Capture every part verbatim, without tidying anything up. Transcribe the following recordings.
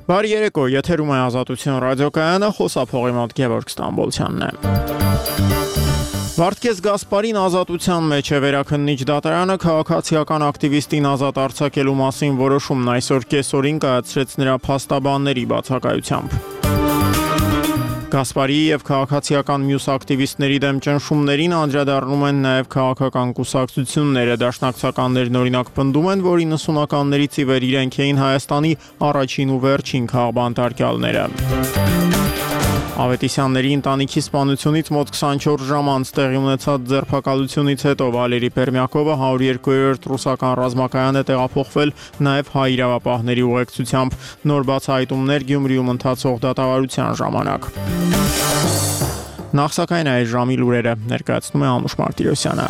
Բարի երեկո, եթերում է Ազատություն ռադիոկայանը, խոսափողի մոտ Գևորգ Ստամբոլցյանն է։ Վարդգես Գասպարին ազատության մեջ է վերաքննիչ դատարանը քաղաքացիական ակտիվիստին ազատ արձակելու մասին որոշումն այսօր կեսօրին կայացրեց նրա փաստաբանների բացակայությամբ։ Գասպարի եւ քաղաքացիական մյուս ակտիվիստների դեմ ճնշումներին անդրադառնում են նաեւ քաղաքական կուսակցությունները, դաշնակցականներն օրինակ պնդում են, որ իննսունականներից ի վեր իրենք էին Հայաստանի առաջին ու վերջին քաղբանտարկյալները։ Ավետիսյանների ընտանիքի սպանությունից մոտ քսանչորս ժամ անց տեղի ունեցած ձերբակալությունից հետո Վալերի Պերմյակովը հարյուր երկու ռուսական ռազմակայան է տեղափոխվել նաև հայ իրավապահների ուղեկցությամբ։ Նոր բացահայտումներ Գյումրիում ընթացող դատավարության ժամանակ։ Նախ սակայն այս ժամի լուրերը ներկայացնում է Անուշ Մարտիրոսյանը։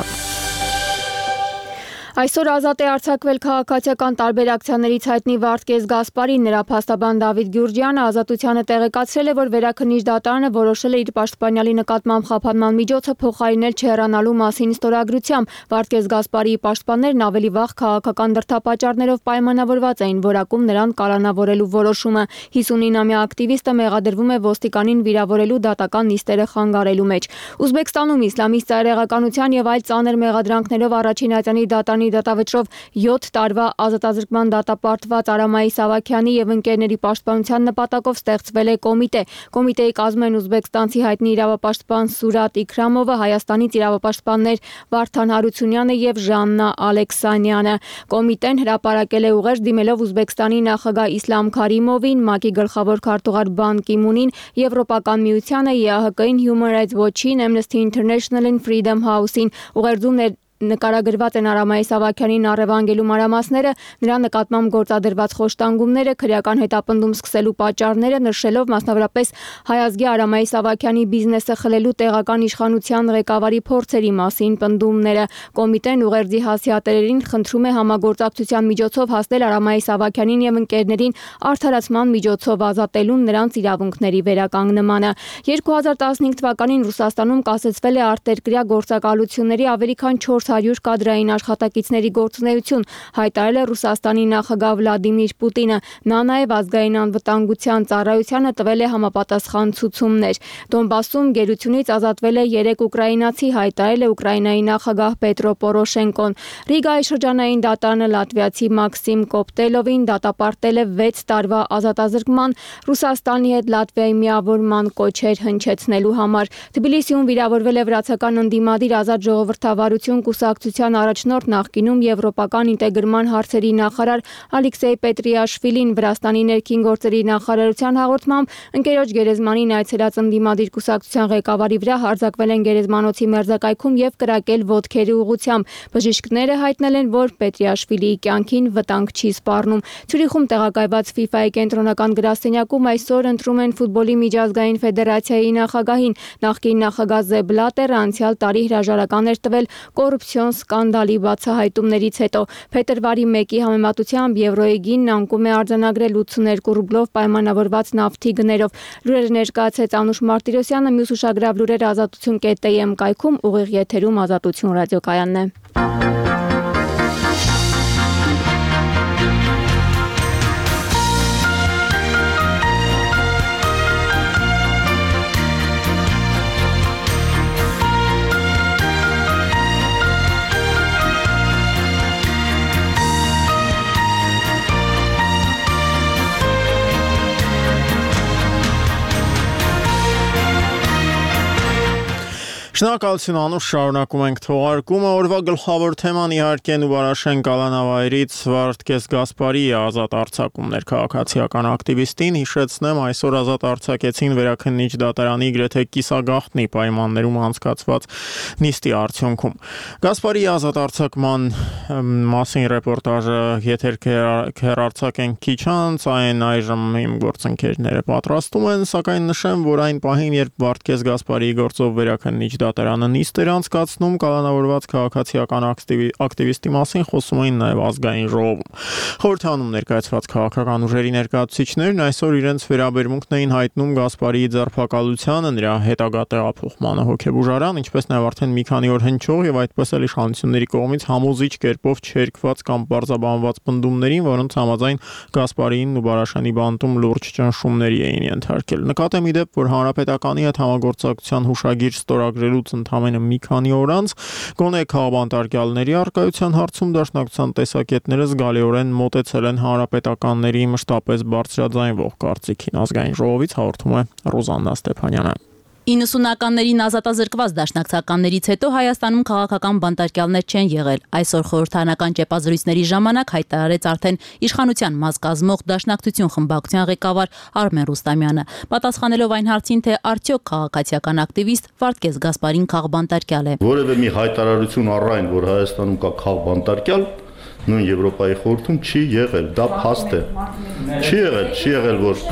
Այսօր ազատ է արձակվել քաղաքացիական տարբեր ակցիաներից հայտնի Վարդգես Գասպարին, նրա փաստաբան Դավիթ Գյուրջյանը ազատությանը տեղեկացրել է, որ վերաքննիչ դատարանը որոշել է իր պաշտպանյալի նկատմամբ խափանման միջոցը փոխարինել չհեռանալու մասին ստորագրությամբ։ Վարդգես Գասպարիի պաշտպաններն ավելի վաղ քաղաքական դրդապատճառներով պայմանավորված էին որակում նրան կալանավորելու որոշումը։ հիսունինամյա ակտիվիստը մեղադրվում է ոստիկանին վիրավորելու դատական նիստերը խանգարելու մեջ։ Ուզբեկստանում իսլամիստ ծայրեղականության եւ այլ ծանր մեղադրանքներով առաջին ատյանի դատարանի դատավճռով յոթ տարվա ազատազրկման դատապարտված Արամայի Սավաքյանի եւ ընկերների պաշտպանության նպատակով ստեղծվել է կոմիտե։ Կոմիտեի կազմում են ուզբեկստանցի հայտնի իրավապաշտպան Սուրատ Իքրամովը, Հայաստանից իրավապաշտպաններ Վարդան Հարությունյանը եւ Ժաննա Ալեքսանյանը։ Կոմիտեն հրապարակել է ուղերձ դիմելով Ուզբեկստանի նախագահ Իսլամ Քարիմովին, ՄԱԿ-ի գլխավոր քարտուղար Բան Կի Մունին, Եվրոպական միությանը, ԵԱՀԿ-ին, Human Rights Watch-ին, Amnesty International-ին, Freedom House-ին։ Ուղերձում նկարագրված են Արամայի Սավաքյանին առևանգելու մանրամասները, նրա նկատմամբ գործադրված խոշտանգումները, քրեական հետապնդում սկսելու պատճառները, նշելով մասնավորապես հայազգի Արամայի Սավաքյանի բիզնեսը խլելու տեղական իշխանության ղեկավարի փորձերի մասին պնդումները։ Կոմիտեն ուղերձի հասցեատերերին խնդրում է համագործակցության միջոցով հասնել Արամայի Սավաքյանին եւ ընկերներին արդարացման միջոցով ազատելուն, նրանց իրավունքների վերականգնմանը։ երկու հազար տասնհինգ թվականին Ռուսաստանում կասեցվել է արտերկրյա գործակալությունների ավելի քան չորս հարյուր կադրային աշխատակիցների գործունեություն, հայտարարել է Ռուսաստանի նախագահ Վլադիմիր Պուտինը։ Նա նաև ազգային անվտանգության ծառայությանը տվել է համապատասխան ցուցումներ։ Դոնբասում գերությունից ազատվել է երեք ուկրաինացի, հայտարարել է Ուկրաինայի նախագահ Պետրո Պորոշենկոն։ Ռիգայի շրջանային դատարանը լատվիացի Մաքսիմ Կոպտելովին դատապարտել է վեց տարվա ազատազրկման, Ռուսաստանի հետ Լատվիայի միավորման կոչեր հնչեցնելու համար։ Թբիլիսիում վիրավորվել է վրացական ընդդիմադիր Ազատ ժողովրդավարություն կուսակցության առաջնորդ, նախկինում եվրոպական ինտեգրման հարցերի նախարար Ալեքսեյ Պետրիաշվիլին։ Վրաստանի ներքին գործերի նախարարության հաղորդմամբ ընկերոջ գերեզմանին այցելած ընդդիմադիր կուսակցության ղեկավարի վրա հարձակվել են գերեզմանոցի մերձակայքում եւ կրակել ոտքերի ուղղությամբ։ Բժիշկները հայտնել են, որ Պետրիաշվիլիի կյանքին վտանգ չի սպառնում։ Ցյուրիխում տեղակայված FIFA-ի կենտրոնական գրասենյակում այսօր ընտրում են ֆուտբոլի միջազգային ֆեդերացիայի նախագահին։ Նախկին նախագահ Զեբ Բլատերը անցյալ տարի հրաժարական էր տվել կոռուպցիոն սկանդալի բացահայտումներից հետո։ Փետրվարի մեկի համեմատությամբ եվրոյի գինն անկում է արձանագրել ութսուներկու ռուբլով պայմանավորված նավթի գներով։ Լուրերը ներկայացրեց Անուշ Մարտիրոսյանը, մյուս ուշագրավ լուրերը ազատություն կետ էմ կայքում, ուղիղ եթերում Ազատություն ռադիոկայանն է։ Շնորհակալություն Անուշ, շարունակում ենք թողարկումը։ Օրվա գլխավոր թեման իհարկե Նուբարաշեն կալանավայրից Վարդգես Գասպարի ազատ արձակումներ քաղաքացիական ակտիվիստին։ Հիշեցնեմ, այսօր ազատ արձակեցին վերաքննիչ դատարանի գրեթե կիսագաղտնի պայմաններում անցկացված նիստի արդյունքում։ Գասպարի ազատ արձակման մասին ռեպորտաժը եթեր կհեռարձակենք քիչ անց, այն այժմ իմ գործընկերները պատրաստում են, սակայն նշեմ, որ այն պահին, երբ Վարդգես Գասպարի գործով վերաքննիչ դատարանը նիստ էր անցկացնում, կալանավորված քաղաքացիական ակտիվիստի մասին խոսում էին նաև ազգային ժողովում։ Խորհրդանում ներկայացված քաղաքական ուժերի ներկայացուցիչներն այսօր իրենց վերաբերմունքն էին հայտնում Գասպարիի ձերբակալությանը, նրա հետագա տեղափոխմանը հոգեբուժարան, ինչպես նաև արդեն մի քանի օր հնչող եւ այդպես էլ իշխանությունների կողմից համոզիչ կերպով չերկված կամ պարզաբանված պնդումներին, որոնց համաձայն Գասպարիին ու Բարաշյանի բանտում լուրջ ճնշումների էին ենթարկել։ Նկատեմ ի դեպ, որ հանրապետականի հետ համագործակցության հուշագիր ստորագրելուց ընդամենը մի քանի օր անց գոնե քաղաքաբանտարկյալների առկայության հարցում դաշնակցության տեսակետները զգալիորեն մոտեցել են հանրապետականների մշտապես բարձրաձայնվող կարծիքին։ Ազգային ժողովից հաղորդում է Ռոզաննա Ստեփանյանը։ իննսունականներին ազատազրկված դաշնակցականներից հետո Հայաստանում քաղաքական բանտարկյալներ չեն եղել։ Այսօր խորհրդարանական ճեպազրույցների ժամանակ հայտարարեց արդեն իշխանության մաս կազմող Դաշնակցություն խմբակցության ղեկավար Արմեն Ռուստամյանը, պատասխանելով այն հարցին, թե արդյոք քաղաքացիական ակտիվիստ Վարդգես Գասպարին քաղբանտարկյալ է։ Որևէ մի հայտարարություն առայն, որ Հայաստանում կա քաղբանտարկյալ, նույն Եվրոպայի խորհրդում չի եղել, դա փաստ է։ Չի եղել, չի եղել, որ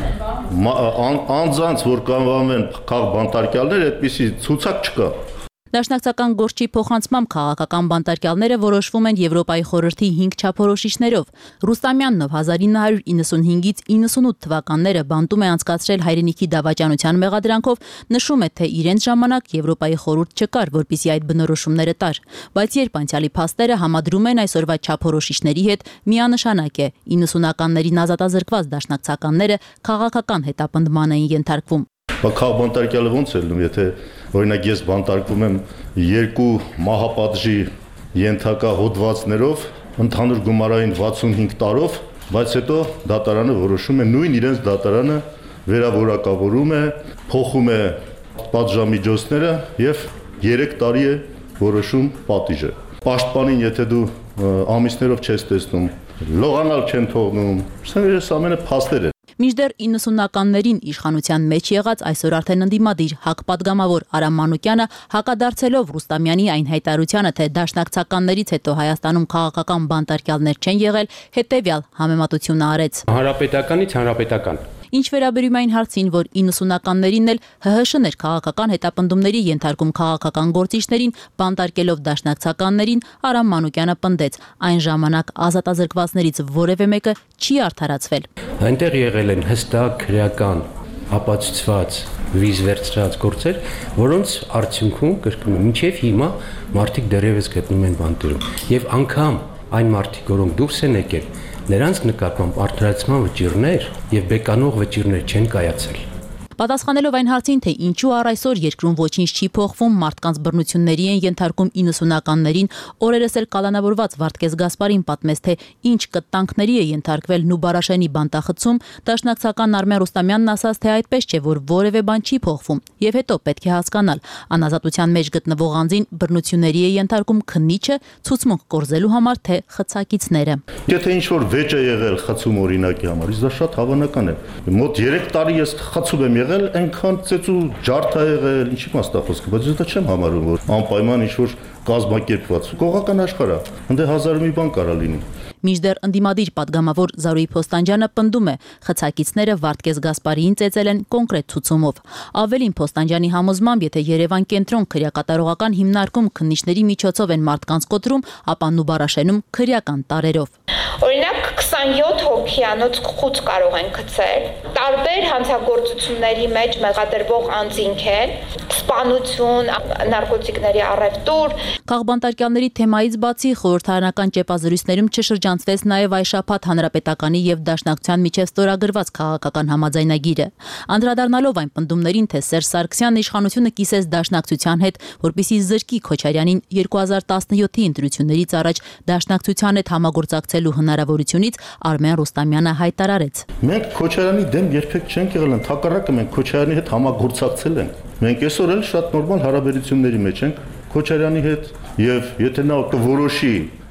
անձանց, որ կանվանվեն քաղբանտարկյալներ, այդպիսի ցուցակ չկա։ Դաշնակցական գործի փոխանցմամբ քաղաքական բանտարկյալները որոշվում են Եվրոպայի խորհրդի հինգ չափորոշիչներով։ Ռուստամյանն ով հազար ինը հարյուր իննսունհինգից իննսունութ թվականները բանտում է անցկացրել հայրենիքի դավաճանության մեղադրանքով, նշում է, թե իրենց ժամանակ Եվրոպայի խորհուրդ չկար, որպեսզի այդ բնորոշումները տար, բայց երբ անցյալի փաստերը համադրում են այսօրվա չափորոշիչների հետ, միանշանակ է, իննսունականներին ազատազրկված դաշնակցականները քաղաքական հետապնդման էին ենթարկվում։ Քաղբանտարկյալը ոնց է լինում, եթե օրինակ ես բանտարկվում եմ երկու մահապատժի ենթակա հոդվածներով, ընդհանուր գումարային վաթսունհինգ տարով, բայց հետո դատարանը որոշում է, նույն իրենց դատարանը վերավորակավորում է, փոխում է պատժամիջոցները եւ երեք տարի է որոշում պատիժը։ Պաշտպանին, եթե դու ամիսներով չես տեսնում, լողանալ չեն թողնում, սա ամենը փաստեր է։ Մինչդեռ իննսունականներին իշխանության մեջ եղած այսօր արդեն ընդդիմադիր ՀԱԿ պատգամավոր Արամ Մանուկյանը հակադարձելով Ռուստամյանի այն հայտարարությանը, թե դաշնակցականներից հետո Հայաստանում քաղաքական բանտարկյալներ չեն եղել, հետևյալ համեմատությունը արեց։ Հանրապետականից հանրապետական։ Ինչ վերաբերում այն հարցին, որ իննսունականներին էլ ՀՀՇ-ն էր քաղաքական հետապնդումների ենթարկում քաղաքական գործիչներին, բանտարկելով դաշնակցականներին, Արամ Մանուկյանը պնդեց, այն ժամանակ ազատազրկվածներից որևէ մեկը չի արդարացվել։ Այնտեղ եղել են հստակ քրեական ապացուցված վիզ վերցրած գործեր, որոնց արդյունքում կրկնում եմ, մինչև հիմա մարդիկ դեռևս գտնում են բանտերում։ Եվ անգամ այն մարդիկ, որոնք դուրս են եկել, նրանց նկատմամբ արդարացման վճիռներ եւ բեկանող վճիռներ չեն կայացել։ Պատասխանելով այն հարցին, թե ինչու առ այսօր երկրում ոչինչ չի փոխվում, մարդկանց բռնությունների են ենթարկում իննսունականներին, օրերս էլ կալանավորված Վարդգես Գասպարին պատմեց, թե ինչ կտանքների է ենթարկվել Նուբարաշյանի բանտախցում, դաշնակցական Արմեն Ռուստամյանն ասաց, թե այդպես չէ, որ որևէ բան չի փոխվում, եւ հետո պետք է հասկանալ, անազատության մեջ գտնվող անձին բռնությունների է ենթարկում քննիչը, ցուցմունք կորզելու համար, թե խցակիցները։ Եթե ինչ որ վեճ է եղել խցում օրինակի համար, դա շատ հավանական է։ Մոտ երեք տարի ես խցում եմ եղել, այնքան ծեծու ջարդ է եղել, ինչի մասնախոսքը, բայց ես դա չեմ համարում, որ անպայման ինչ որ կազմակերպված կողական աշխարհ է, ընդ հազար ու մի բան կարա լինի։ Մինչդեռ ընդդիմադիր պատգամավոր Զարուհի Փոստանջյանը պնդում է, խցակիցները Վարդգես Գասպարիին ծեծել են կոնկրետ ցուցումով։ Ավելին Փոստանջյանի համոզմամբ, եթե Երևան կենտրոն քրեակատարողական հիմնարկում քննիչների միջոցով են մարդկանց կոտրում, ապա Նուբարաշենում քրեական տարերով։ Օրինակ քսանյոթ հոգիանոց խուց կարող են գցել, տարբեր հանցագործությունների մեջ մեղադրվող անձինք են, սպանություն, նարկոտիկների առևտուր։ Քաղբանտարկյալների թեմայից բացի խորհրդարանական ճեպազրույցներում չշրջանցվեց նաև այս շաբաթ Հանրապետականի եւ Դաշնակցության միջև ստորագրված քաղաքական համաձայնագիրը։ Անդրադառնալով այն պնդումներին, թե Սերժ Սարգսյանն իշխանությունը կիսեց Դաշնակցության հետ, որպեսզի զրկի Քոչարյանին երկու հազար տասնյոթի ընտրություններից առաջ Դաշնակցության հետ համագործակցելու հնարավորությունից, Արմեն Ռուստամյանը հայտարարեց. Մենք Քոչարյանի դեմ երբեք չենք եղել, ընդհակառակը մենք Քոչարյանի հետ համագործակցել ենք։ Մենք այսօր էլ շատ նորմալ հարաբերությունների մեջ ենք Քոչարյանի հետ, եւ եթե նա կորոշի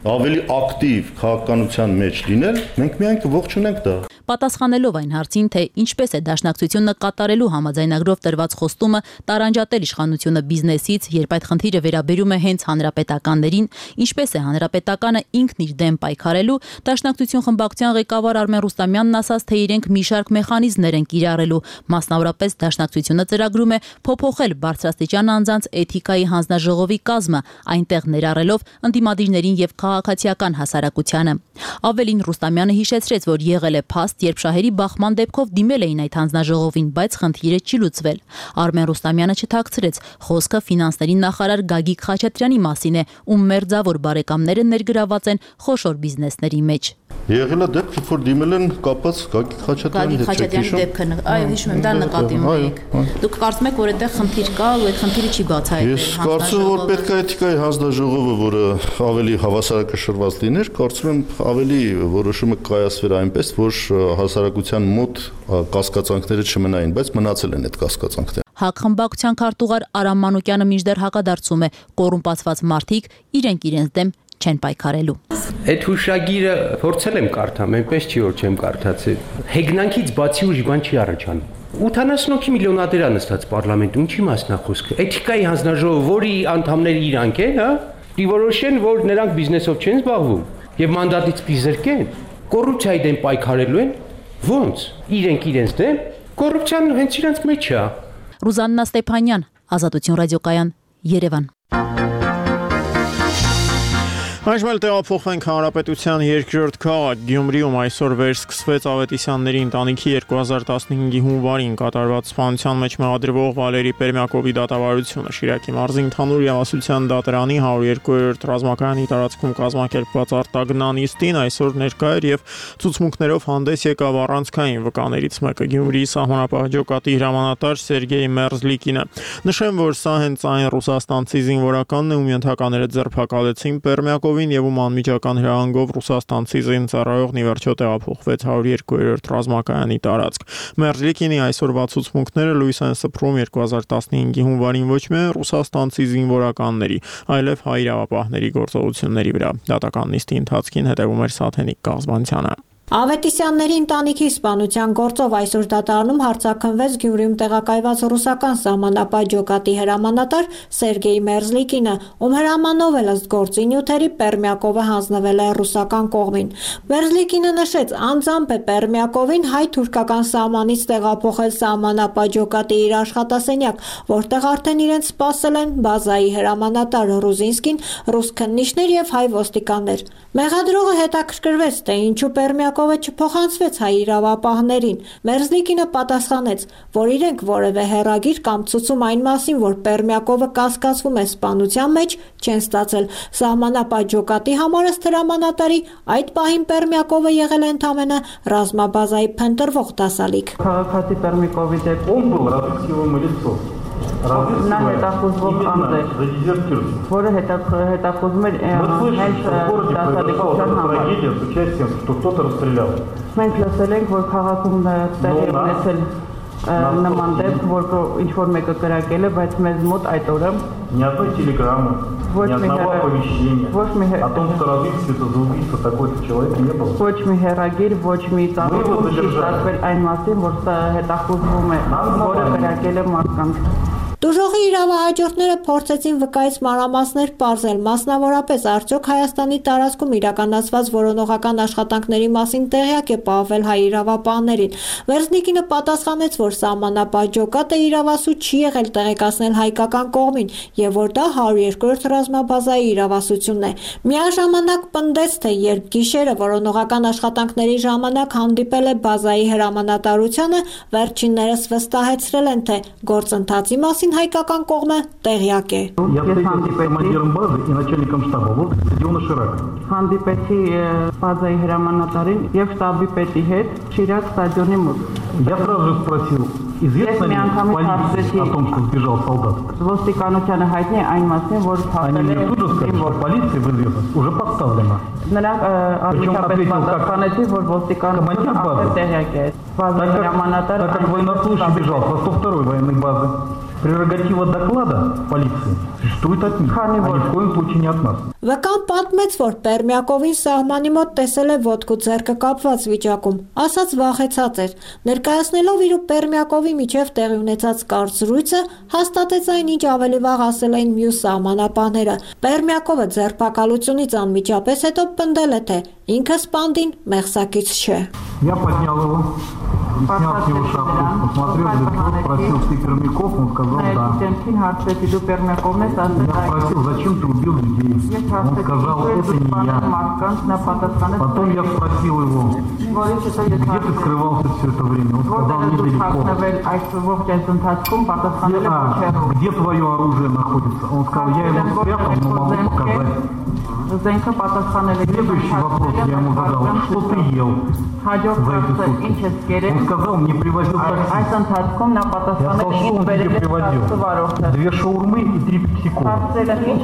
ավելի ակտիվ քաղաքականության մեջ լինել, մենք միայն կողջունենք դա։ Պատասխանելով այն հարցին, թե ինչպես է Դաշնակցությունը կատարելու համաձայնագրով տրված խոստումը տարանջատել իշխանությունը բիզնեսից, երբ այդ խնդիրը վերաբերում է հենց հանրապետականներին, ինչպես է հանրապետականը ինքն իր դեմ պայքարելու, Դաշնակցություն խմբակցության ղեկավար Արմեն Ռուստամյանն ասաց, թե իրենք մի շարք մեխանիզմներ են կիրառելու, մասնավորապես Դաշնակցությունը ծրագրում է փոփոխել բարձրաստիճան անձանց էթիկայի հանձնաժողովի կազմը, այնտեղ ներառելով ընդդիմադիրներին եւ քաղաքացիական հասարակությանը։ Ավելին Ռուստամյանը հիշեցրեց, որ եղել է փաստ, երբ շահերի բախման դեպքով դիմել էին այդ հանձնաժողովին, բայց խնդիրը չի լուծվել։ Արմեն Ռուստամյանը չթաքցրեց, խոսքը ֆինանսների նախարար Գագիկ Խաչատրյանի մասին է, ում մերձավոր բարեկամները ներգրաված են խոշոր բիզնեսների մեջ։ Եղել է դեպք, որ դիմել են կապած Գագիկ Խաչատրյանի հետ։ Գագիկ Խաչատրյանի դեպքը, այո, հիշում եմ, դա նկատի ունեիք։ Դուք կարծում եք, որ այդտեղ խնդիր կա ու այդ խնդիրը չի բացահայտվել։ Ես կարծում եմ, որ պետք է էթիկայի հանձնաժողովը, որը ավելի հավասարակշռված լիներ, կարծում եմ ավելի որոշումը կայացվեր այնպես, որ հասարակության մոտ կասկածանքները չմնային, բայց մնացել են այդ կասկածանքները։ ՀԱԿ խմբակցության քարտուղար Արամ Մանուկյանը մինչդեռ հակադարձում է, կոռումպացված մարդիկ իրենք իրենց դեմ չեն պայքարելու։ Այդ հուշագիրը փորձել եմ կարդամ, այնպես չի որ չեմ կարդացել։ Հեգնանքից բացի ուրիշ բան չի առաջանում։ ութանասուն միլիոնադեր է նստած պարլամենտում, ինչի մասն է խոսքը։ Էթիկայի հանձնաժողովը, որի անդամները իրանք են, հա, դիվորոշեն, որ նրանք բիզնեսով չեն զբաղվում եւ մանդատից կիզրկեն, կոռուպցիայի դեմ պայքարելու են, ո՞նց։ Իրենք իրենց դեմ, կոռուպցիան հենց իրենց մեջ է։ Ռուզաննա Ստեփանյան, Ազատություն ռադիոկայան, Երևան։ Այժմ էլ տեղափոխվենք Հանրապետության երկրորդ քաղաք Գյումրիում այսօր վերսկսվեց Ավետիսյանների ընտանիքի երկու հազար տասնհինգի հունվարին կատարված սպանության մեջ մեղադրվող Վալերի Պերմյակովի դատավարությունը Շիրակի մարզի ընդհանուր իրավասության դատարանի հարյուր երկրորդ ռազմակայանի տարածքում կազմակերպված արտագնան նիստին այսօր ներկա էր եւ ցուցմունքներով հանդես եկավ առանցքային վկաներից մեկը Գյումրիի սահմանապահ ջոկատի հրամանատար Սերգեյ Մերզլիկինը։ Նշեմ, որ սա հենց այն ռուսաստանցի զինվորականն է, ում ենթակաները ձերբակալեցին Պերմյակով եւ ում անմիջական հրահանգով Ռուսաստանցի զինծառայողն ի վերջո տեղափոխվեց հարյուր երկրորդ ռազմակայանի տարածք։ Մերզլիկինի այսօրվա ցուցմունքները լույս են սփռում երկու հազար տասնհինգի հունվարին ոչ միայն ռուսաստանցի զինվորականների, այլև հայ իրավապահների գործողությունների վրա։ Դատական նիստի ընթացքին հետևում էր Սաթենիկ Կազմանցյանը։ Ավետիսյանների ընտանիքի սպանության գործով այսօր դատարանում հարձակվեց Գյումրիում տեղակայված ռուսական սահմանապահ ջոկատի հրամանատար Սերգեյ Մերզլիկինը, ում հրամանով էլ ըստ գործի նյութերի Պերմյակովը հանձնվել է ռուսական կողմին։ Մերզլիկինը նշեց, անձամբ է Պերմյակովին հայ-թուրքական սահմանից տեղափոխել սահմանապահ ջոկատի իր աշխատասենյակ, որտեղ արդեն իրենց սպասել են բազայի հրամանատար Ռուզինսկին, ռուս քննիչներ եւ հայ ոստիկաններ։ Մեղադրողը հետաքրքրվեց, թե ինչու Պերմյակովը չփոխանցվեց հայ իրավապահներին։ Մերզլիկինը պատասխանեց, որ իրենք որևէ հեռագիր կամ ցուցում այն մասին, որ Պերմյակովը կասկածվում է սպանության մեջ, չեն ստացել։ Սահմանապահ ջոկատի համար ըստ հրամանատարի այդ պահին Պերմյակովը եղել է ընդամենը ռազմաբազայի փնտրվող դասալիկ։ Քաղաքացի Պերմյակովի դեպքում նա հետախուզվող անձ է, որը հետախուզում էր հենց դասալիկության համար։ Մենք լսել ենք, որ քաղաքում տեղի է ունեցել նման դեպք, որ ինչ-որ մեկը կրակել է, բայց մեզ մոտ այդ օրը ни одной телеграммы, ни одного оповещения о том, что разыскивается за убийство такой-то человека, не было. Ոչ մի հեռագիր, ոչ մի ծանոթ չի ստացվել այն մասին, որ հետախուզվում է, որը կրակել է մարդկանց։ Դժողի իրավահաջորդները փորձեցին վկայից մանրամասներ պարզել, մասնավորապես արդյոք Հայաստանի տարածքում իրականացված որոնողական աշխատանքների մասին տեղյակ է պահվել հայ իրավապահներին։ Մերզլիկինը պատասխանեց, որ սահմանապահ ջոկատը իրավասու չի եղել տեղեկացնել հայկական կողմին եւ որ դա հարյուր երկրորդ ռազմաբազայի իրավասությունն է։ Միաժամանակ պնդեց, թե երբ գիշերը որոնողական աշխատանքների ժամանակ հանդիպել է բազայի հրամանատարությանը, վերջիններս վստահեցրել են, թե գործընթացի մասին հայկական կողմը տեղյակ է։ Հանդիպեցի բազայի հրամանատարին եւ շտաբի պետի հետ Շիրակ ստադիոնի մոտ։ Я сразу же спросил, известно ли полиции о том, что сбежал солдат? Ոստիկանությանը հայտնի է այն մասին, որ Они мне тут же сказали, что полиции в известность уже поставлена. Նրանք արդյունավետ պատասխանեցին, որ ոստիկանությունը արդեն տեղյակ է։ Բազայի հրամանատարը Так как военнослужащий бежал со сто второй военной базы, Прерогатива доклада полиции существует от них, а ни в коем случае не от нас. Վկան պատմեց, որ Պերմյակովին սահմանի մոտ տեսել է ոտք ու ձեռքը կապված վիճակում, ասաց վախեցած էր։ Ներկայացնելով իր ու Պերմյակովի միջև տեղի ունեցած կարճ զրույցը, հաստատեց այն, ինչ ավելի վաղ ասել էին մյուս սահմանապահները։ Պերմյակովը ձերբակալությունից անմիջապես հետո պնդել է, թե ինքը սպանդին մեղսակից չէ։ Я поднял его, снял с него шапку, посмотрел в лицо, спросил, ты Пермяков, он сказал да. Я спросил, зачем ты убил людей? Он сказал, это не я. Потом я спросил его, где ты скрывался все это время? Он сказал, недалеко. А, где твое оружие находится? Он сказал, я его спрятал, но могу показать. Следующий вопрос я ему задал, что ты ел за эти сутки? Он сказал, мне привозил такси. Я сказал, что он тебе привозил? Две шаурмы и три пепси-кола.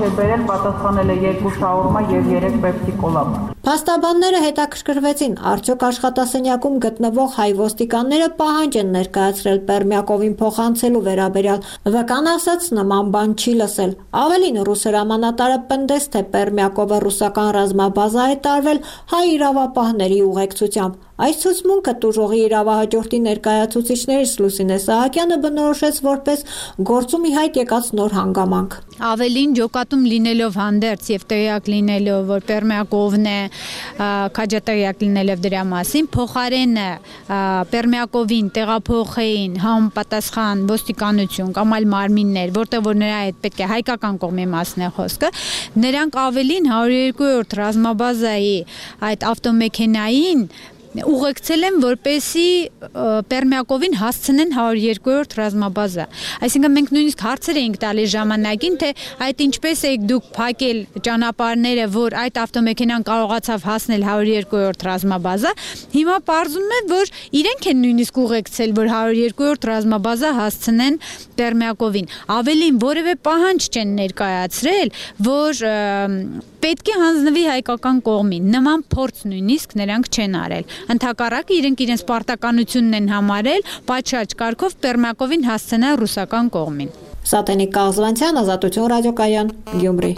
Փաստաբանները հետաքրքրվեցին, արդյոք աշխատասենյակում գտնվող հայ ոստիկանները պահանջ են ներկայացրել Պերմյակովին փոխանցելու վերաբերյալ։ Վկան ասաց, նման բան չի լսել։ Ավելին, ռուս հրամանատարը պնդեց, թե Պերմյակովը ռուսական ռազմաբազա է տարվել հայ իրավապահների ուղեկցությամբ։ Այս ցուցմունքը տուժողի իրավահաջորդի ներկայացուցիչներից Լուսինե Սահակյանը բնորոշեց որպես գործում ի հայտ եկած նոր հանգամանք։ Ավելին ջոկատում լինելով հանդերձ եւ տեղյակ լինելով, որ Պերմյակովն է քաջատեղյակ լինելով դրա մասին, փոխարենը Պերմյակովին տեղափոխեին համապատասխան ոստիկանություն կամ այլ մարմիններ, որտեղ որ նրա հետ պետք է հայկական կողմի մասն է խոսքը, նրանք ավելին հարյուր երկու-րդ ռազմաբազայի այդ ավտոմեքենային ուղեկցել են, որպեսի Պերմյակովին հասցնեն հարյուր երկու-րդ ռազմաբազա։ Այսինքն մենք նույնիսկ հարցեր էինք տալիս ժամանակին, թե այդ ինչպես եք դուք փակել ճանապարհները, որ այդ ավտոմեքենան կարողացավ հասնել հարյուր երկու-րդ ռազմաբազա։ Հիմա պարզում է, որ իրենք են նույնիսկ ուղեկցել, որ հարյուր երկու-րդ ռազմաբազա հասցնեն Պերմյակովին։ Ավելին որևէ պահանջ չեն ներկայացրել, որ պետք է հանձնվի հայկական կողմին։ Նման փորձ նույնիսկ նրանք չեն արել։ Ընդհակառակը իրենք իրենց պարտականությունն են համարել պատշաճ կարգով Պերմյակովին հասցնել ռուսական կողմին։ Սատենիկ Կաղզվանցյան, Ազատություն ռադիոկայան, Գյումրի։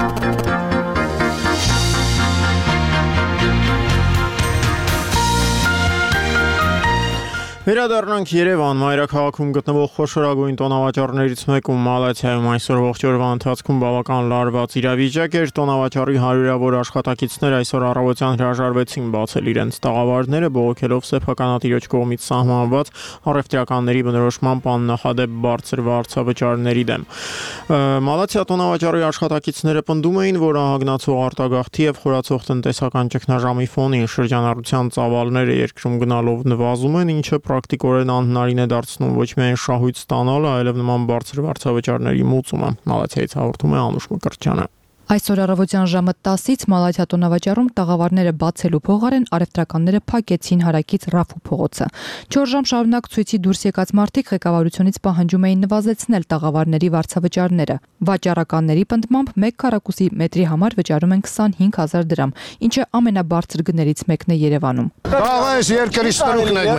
Վերադառնանք Երևան, մայրաքաղաքում գտնվող խոշորագույն տոնավաճառներից մեկում Մալաթիայում այսօր ողջ օրվա ընթացքում բավական լարված իրավիճակ էր։ Տոնավաճառի հարյուրավոր աշխատակիցներ այսօր առավոտյան հրաժարվեցին բացել իրենց տաղավարները, բողոքելով սեփականատիրոջ կողմից սահմանված առևտրականների բնորոշմամբ աննախադեպ բարձր վարձավճարների դեմ։ Մալաթիա տոնավաճառի աշխատակիցները պնդում էին, որ ահագնացող արտագաղթի եւ խորացող տնտեսական ճգնաժամի ֆոնին շրջանառության ծավալները երկրում գնալով նվազում են, ինչը պրակտիկորեն անհնարին է դարձնում ոչ միայն շահույթ ստանալը, այլև նման բարձր վարձավճարների մուծումը։ Մալաթիայից հաղորդում է Անուշ Մկրտչյանը։ Այսօր առավոտյան ժամը տասից Մալաթիա տոնավաճառում տաղավարները բացելու փոխարեն առևտրականները փակեցին հարակից Ռաֆու փողոցը։ չորս ժամ շարունակ ցույցի դուրս եկած մարդիկ ղեկավարությունից պահանջում էին նվազեցնել տաղավարների վարձավճարները։ Վաճառականների պնդմամբ մեկ քառակուսի մետրի համար վճարում են քսանհինգ հազար դրամ, ինչը ամենաբարձր գներից մեկն է Երևանում։ Այս երկրի ստրուկն եք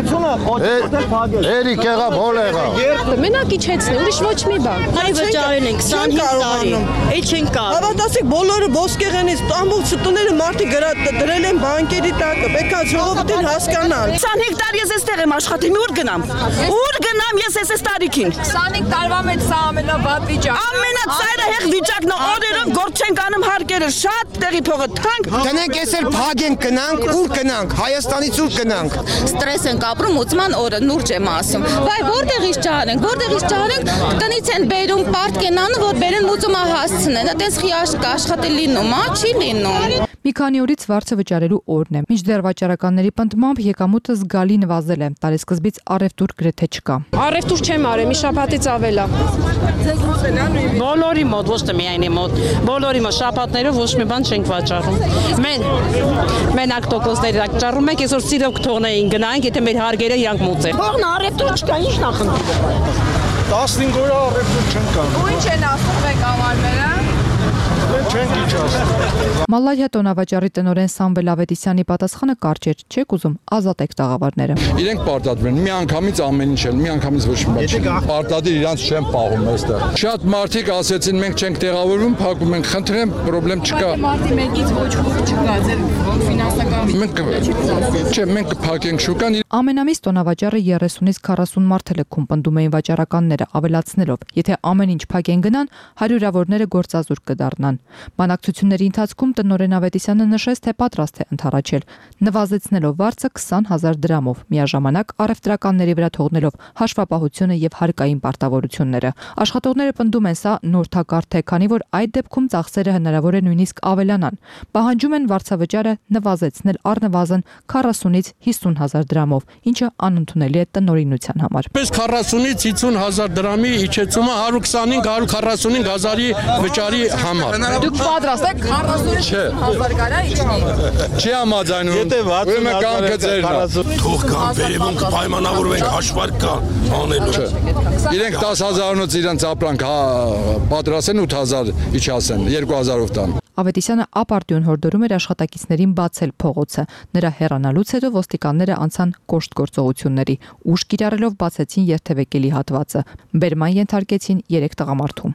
մենք։ Երիկ եղա, բոլ եղա։ Մենակ իջեցնի, ուրիշ ոչ մի բան։ Հայ վճարել են քսանհինգ տարի։ Էլ չեն կարող։ Հավատացեք, բոլորը ոսկեղենից ամբողջ տները մարդիկ դրել են բանկերի տակը, պետք է ժողովրդին հասկանալ։ քսանհինգ տարի ես էստեղ եմ աշխատում, ուր գնամ։ Ուր գնամ ես ես տարիքին։ քսանհինգ տարվա մեջ սա ամենավատ վիճակն է։ Ամենածայրահեղ վիճակն է, օրերով գործ չենք անում հարկերը, շատ տեղի փողը թանկ։ Գնանք ես էլ փագենք գնանք, ուր գնանք, Հայաստանից ուր գնանք։ Ստրես ենք ապրում, ուծման օրը նուրջ եմ ասում։ Վայ, որտեղից ճարենք, որտեղից ճարենք, տնից են բերում պարտկենանը, որ բերեն մուծումա հասցնեն։ Այդպես աշխատել լինում, ա, չի լինում։ Մի քանի օրից վարձը վճարելու օրն է։ Մինչդեռ վաճառականների պնդմամբ եկամուտը զգալի նվազել է։ Տարեսկզբից առևտուր գրեթե չկա։ Առևտուր չեմ արել, մի շաբաթից ավել է։ Բոլորի մոտ, ոչ թե միայն իմ մոտ, բոլորի մոտ շաբաթներով ոչ մի բան չենք վաճառում։ Մեն մենակ տոկոսների վաճառում ենք, այսօր սիրով կթողնեին գնանք, եթե մեր հարգերը իրանք մուծեն։ Թողն առևտուր չկա, ի՞նչ նախընտրում։ տասնհինգ օր առևտուր չեն կան։ Ու ինչ են ասում ղեկավարները։ չենք իջացնում։ Մալլայա տոնավաճառի տնօրեն Սամվել Ավետիսյանի պատասխանը կարճ էր. չեք ուզում ազատեք տաղավարները։ Իրենք պարտադիր են, մի անգամից ամեն ինչ են, մի անգամից ոչ մի բան չեն։ Պարտադիր իրանց չեն պահում այստեղ։ Շատ մարդիկ ասեցին մենք չենք տեղավորվում, փակում ենք, խնդրեմ, խնդրեմ չկա։ Մարտի մեկից ոչ ոք չկա, ձեր ֆինանսական Մենք չէ, մենք կփակենք շուկան։ Ամենամիս տոնավաճառը երեսունից քառասուն մարդ էլ քում պնդում էին վաճառականները, ավելացնելով, եթե ամեն ինչ փակեն գնան, հարյուրավորները գործազուրկ կդառնան։ Բանակցությունների ընթացքում տնօրեն Ավետիսյանը նշեց, թե պատրաստ է ընդառաջել, նվազեցնելով վարձը քսան հազար դրամով, միաժամանակ առևտրականների վրա թողնելով հաշվապահությունը եւ հարկային պարտավորությունները։ Աշխատողները պնդում են, սա նոր թակարդ է, քանի որ այդ դեպքում ծախսերը հնարավոր է նույնիսկ ավելանան։ Պահանջում են վարձավճարը նվազեցնել առնվազն քառասունից հիսուն հազար դրամով, ինչը անընդունելի է տնօրինության համար։ Պես քառասունից հիսուն հազար դրամի իջեցումը հարյուր քսանհինգ հարյուր քառասունհինգ հազարի վճարի համար։ Դուք պատրաստ եք քառասուն հազար գարա իջնել։ Չի համաձայնում։ Ուրեմն կամքը ձերն է։ Թող կան վերևում պայմանավորվենք հաշվարկ կա անելու։ Իրենք դաս հազարոնից իրենց ապրանք պատրաստեն ութ հազար իջացեն, երկու հազարով տան։ Ավետիսյանը ապարտյուն հորդորում էր աշխատակիցներին բացել փողոցը։ Նրա հեռանալուց հետո ոստիկանները անցան կոշտ գործողությունների, ուժ կիրառելով բացեցին երթևեկելի հատվածը։ Բերման ենթարկեցին երեք տղամարդու։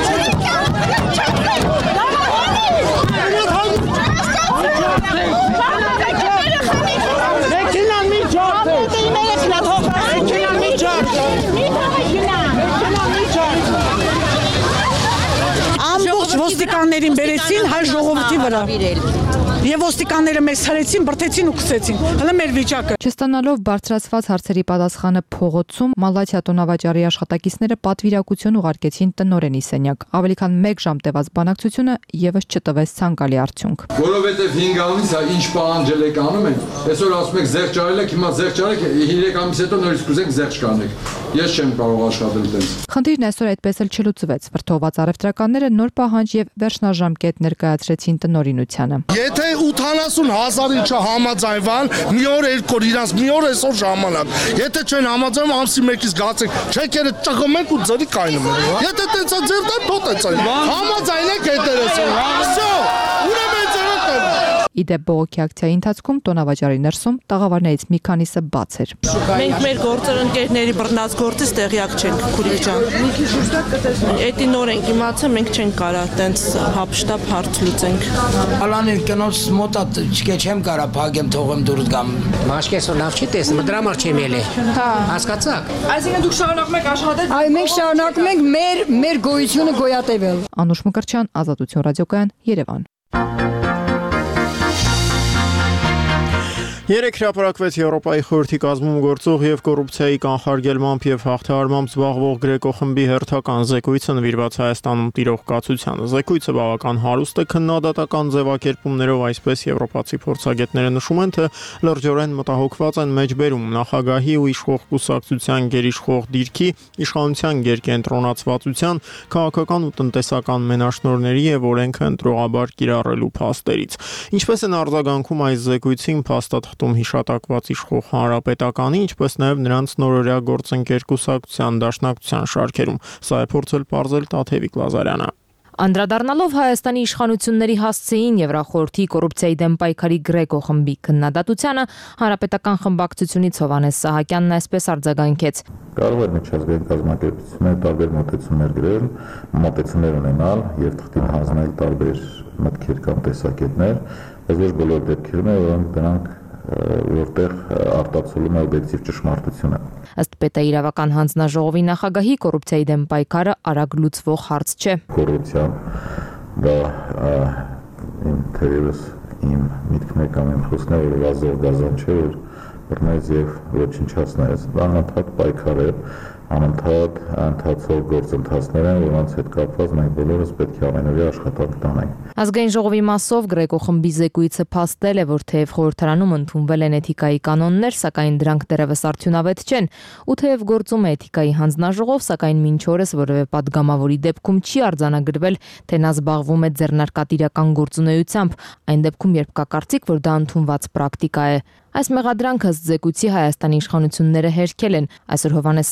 Ամբողջ ոստիկաններին բերեցին հայ ժողովրդի վրա։ Եվ ոստիկանները մեզ ցարեցին, բրդեցին ու քսեցին։ Հələ մեր վիճակը։ Չստանալով բարձրացված հարցերի պատասխանը փողոցում Մալաթիա տոնավաճառի աշխատակիցները պատվիրակություն ուղարկեցին տնօրենի սենյակ։ Ավելի քան մեկ ժամ տևած բանակցությունը եւս չտվեց ցանկալի արդյունք։ Որովհետեւ հինգ ամիս է ինչ պահանջել եք անում են, այսօր ասում եք զեղչ արել եք, հիմա զեղչ արեք, երեք ամիս հետո նորից կուզեք զեղչ կանեք։ Ես չեմ կարող աշխատել այդպես։ Խնդիրն այսօր այդպես էլ չլուծվեց։ Վրդովված առևտրականները նոր պահանջ եւ վերջնաժամկետ ներկայացրեցին տնօրինությանը։ Եթե ութանասուն հազարի չհամաձայնվան, մի օր երկու օր իրանց մի օր այսօր ժամանակ։ Եթե չեն համաձայնում, ամսի մեկից գացեք, չեկերը ճղում ենք ու ձրի կայնում ենք։ Եթե տենցա ձեր դա թո տենցա։ Համաձայնեք հետերս։ Всё, ուրեմն ձերդ Իդեպ բողոքի ակցիայի ընթացքում տոնավաճառի ներսում տաղավարներից մի քանիսը բաց էր։ Մենք մեր գործընկերների բռնած գործից տեղյակ չենք, քուրիկ ջան։ Էդի նոր ենք իմացա, մենք չենք կարա տենց հապշտապ հարց լուծենք։ Ալանին կնոց մոտա չկե չեմ կարա փագեմ թողեմ դուրս գամ։ Մաշկեսո լավ չի տեսնում, դրա համար չեմ ելե։ Հա, հասկացաք։ Այսինքն դուք շարունակում եք աշխատել։ Այ մենք շարունակում ենք մեր մեր գոյությունը գոյատևել։ Անուշ Մկրտչյան, Ազատություն ռադիոկայան, Երևան։ Երեք հրապարակվեց Եվրոպայի խորհրդի կազմում գործող եւ կոռուպցիայի կանխարգելմամբ եւ հաղթահարմամբ զբաղվող Գրեկո խմբի հերթական զեկույցը նվիրված Հայաստանում տիրող կացությանը։ Զեկույցը բավական հարուստ է քննադատական ձևակերպումներով, այսպես եվրոպացի փորձագետները նշում են, թե լրջորեն մտահոգված են մեջբերում նախագահի ու իշխող կուսակցության գերիշխող դիրքի, իշխանության գերկենտրոնացվածության, քաղաքական ու տնտեսական մենաշնորհների եւ օրենքը ընտրողաբար կիրառելու փաստերից։ Ինչպես են արձագանքում այս զեկույցին փաստաթղթ հիշատակված իշխող հանրապետականի, ինչպես նաև նրանց նորօրյա գործընկեր կուսակցության դաշնակցության շարքերում։ Սա է փորձել պարզել Տաթևիկ Լազարյանը։ Անդրադառնալով Հայաստանի իշխանությունների հասցեին Եվրախորհրդի կոռուպցիայի դեմ պայքարի Գրեկո խմբի քննադատությանը, հանրապետական խմբակցությունից Հովհաննես Սահակյանն այսպես արձագանքեց. Կարող է միջազգային կազմակերպությունները տարբեր մոտեցումներ գրել, մոտեցումներ ունենալ եւ թղթին հանձնել տարբեր մտքեր կամ տեսակետներ, բայց ոչ բոլոր դեպքերում է, որոնք դրանք որտեղ արտացոլում է օբյեկտիվ ճշմարտությունը։ Ըստ պետաիրավական հանձնաժողովի նախագահի կոռուպցիայի դեմ պայքարը արագ լուծվող հարց չէ։ Կոռուպցիան դա իմ թերևս իմ միտքն է կամ իմ խոսքն է, որ վազող գազան չէ, որ բռնեց եւ ոչնչացնեց։ Դա անընդհատ պայքար է, անընդհատ ընթացող գործընթացներ են, որոնց հետ կապված մենք բոլորս պետք է ամենօրյա աշխատանք տանենք։ Ազգային ժողովի մասով Գրեկո խմբի զեկույցը փաստել է, որ թեև խորհրդարանում ընդունվել են էթիկայի կանոններ, սակայն դրանք դեռևս արդյունավետ չեն, ու թեև գործում է էթիկայի հանձնաժողով, սակայն մինչ օրս որևէ падգամավորի դեպքում չի արձանագրվել, թե նա զբաղվում է ձեռնարկատիրական գործունեությամբ, այն դեպքում, երբ կա կարծիք, որ դա ընդունված պրակտիկա է։ Այս մեղադրանքը ըստ զեկույցի Հայաստանի իշխանությունները հերքել են։ Այսօր Հովհաննես Սահակյանը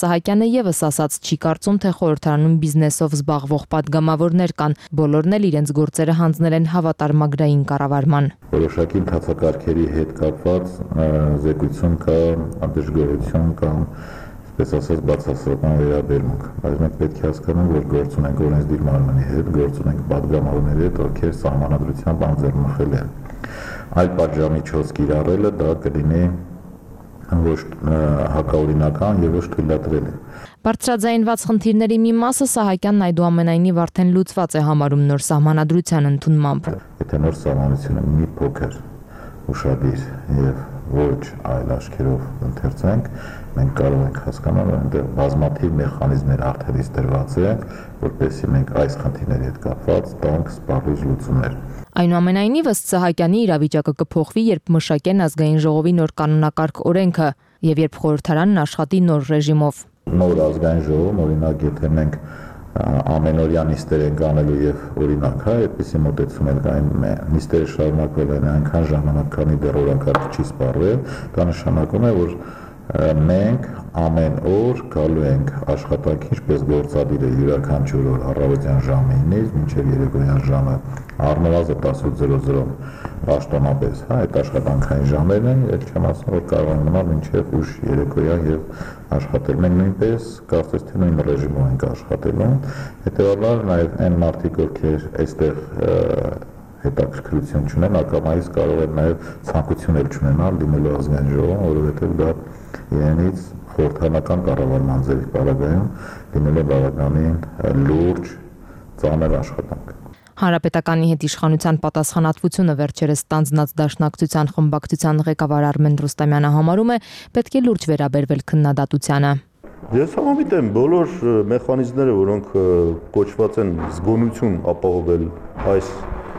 Սարգսյանը եւս ասաց, չի կարծում, թե խորհրդարանում բիզնեսով զբաղվող падգամավորներ կան, բոլորն էլ իրենց գործերը հանձնել են հավատարմագրային կառավարման։ Որոշակի ընթացակարգերի հետ կապված զեկույցում կա դժգոհություն կամ Պես ասած բացասական վերաբերմունք, բայց մենք պետք է հասկանանք, որ գործ ունենք օրենսդիր մարմնի հետ, գործ ունենք падգամավորների հետ, ովքեր սահմանադրությամբ անձեռնմխել են։ Այլ պատժամիջոց կիրառելը դա կլինի ոչ հակաօրինական եւ ոչ թույլատրելի։ Բարձրաձայնված խնդիրների մի մասը Սահակյանն այդուամենայնիվ արդեն լուծված է համարում նոր սահմանադրության ընդունմամբ։ Եթե նոր սահմանությունը մի փոքր ուշադիր եւ ոչ այլ աչքերով ընթերցենք, մենք կարող ենք հասկանալ, որ այնտեղ բազմաթիվ մեխանիզմներ արդեն դրված են, որպեսզի մենք այս խնդիրների հետ կապված տանք սպառիչ լուծումներ։ Այնուամենայնիվ ըստ Սահակյանի իրավիճակը կփոխվի, երբ մշակեն ազգային ժողովի նոր կանոնակարգ օրենքը եւ երբ խորհրդարանն աշխատի նոր ռեժիմով։ Նոր ազգային ժողովում, օրինակ, եթե մենք ամենօրյա նիստեր ենք անելու եւ օրինակ, հա, այդպիսի մոտեցում են կային, նիստերը շարունակվել են այնքան ժամանակ, քանի դեռ օրակարգ չի սպառվել, դա նշանակում է, որ մենք ամեն օր գալու ենք աշխատանքի, ինչպես գործադիրը յուրաքանչյուր օր առավոտյան ժամը ինից մինչև երեկոյան ժամը առնվազն տասնութ զրո զրոն պաշտոնապես, հա, այդ աշխատանքային ժամերն են, այդ չեմ ասում, որ կարող են մնալ մինչև ուշ երեկոյան եւ աշխատել։ Մենք նույնպես կարծես թե նույն ռեժիմով ենք աշխատելու, հետեւաբար նաեւ այն մարդիկ, ովքեր այստեղ հետաքրքրություն չունեն, ակամայից կարող են նաեւ ցանկություն էլ չունենալ դիմելու ազգային ժողովում, որովհետեւ դա իրենից խորհրդարանական կառավարման ձևի պարագայում լինել է բավականին լուրջ ծանր աշխատանք։ Հանրապետականի հետ իշխանության պատասխանատվությունը վերջերս ստանձնած դաշնակցության խմբակցության ղեկավար Արմեն Ռուստամյանը համարում է պետք է լուրջ վերաբերվել քննադատությանը։ Ես համոզված եմ բոլոր մեխանիզմները, որոնք կոչված են զգոնություն ապահովել այս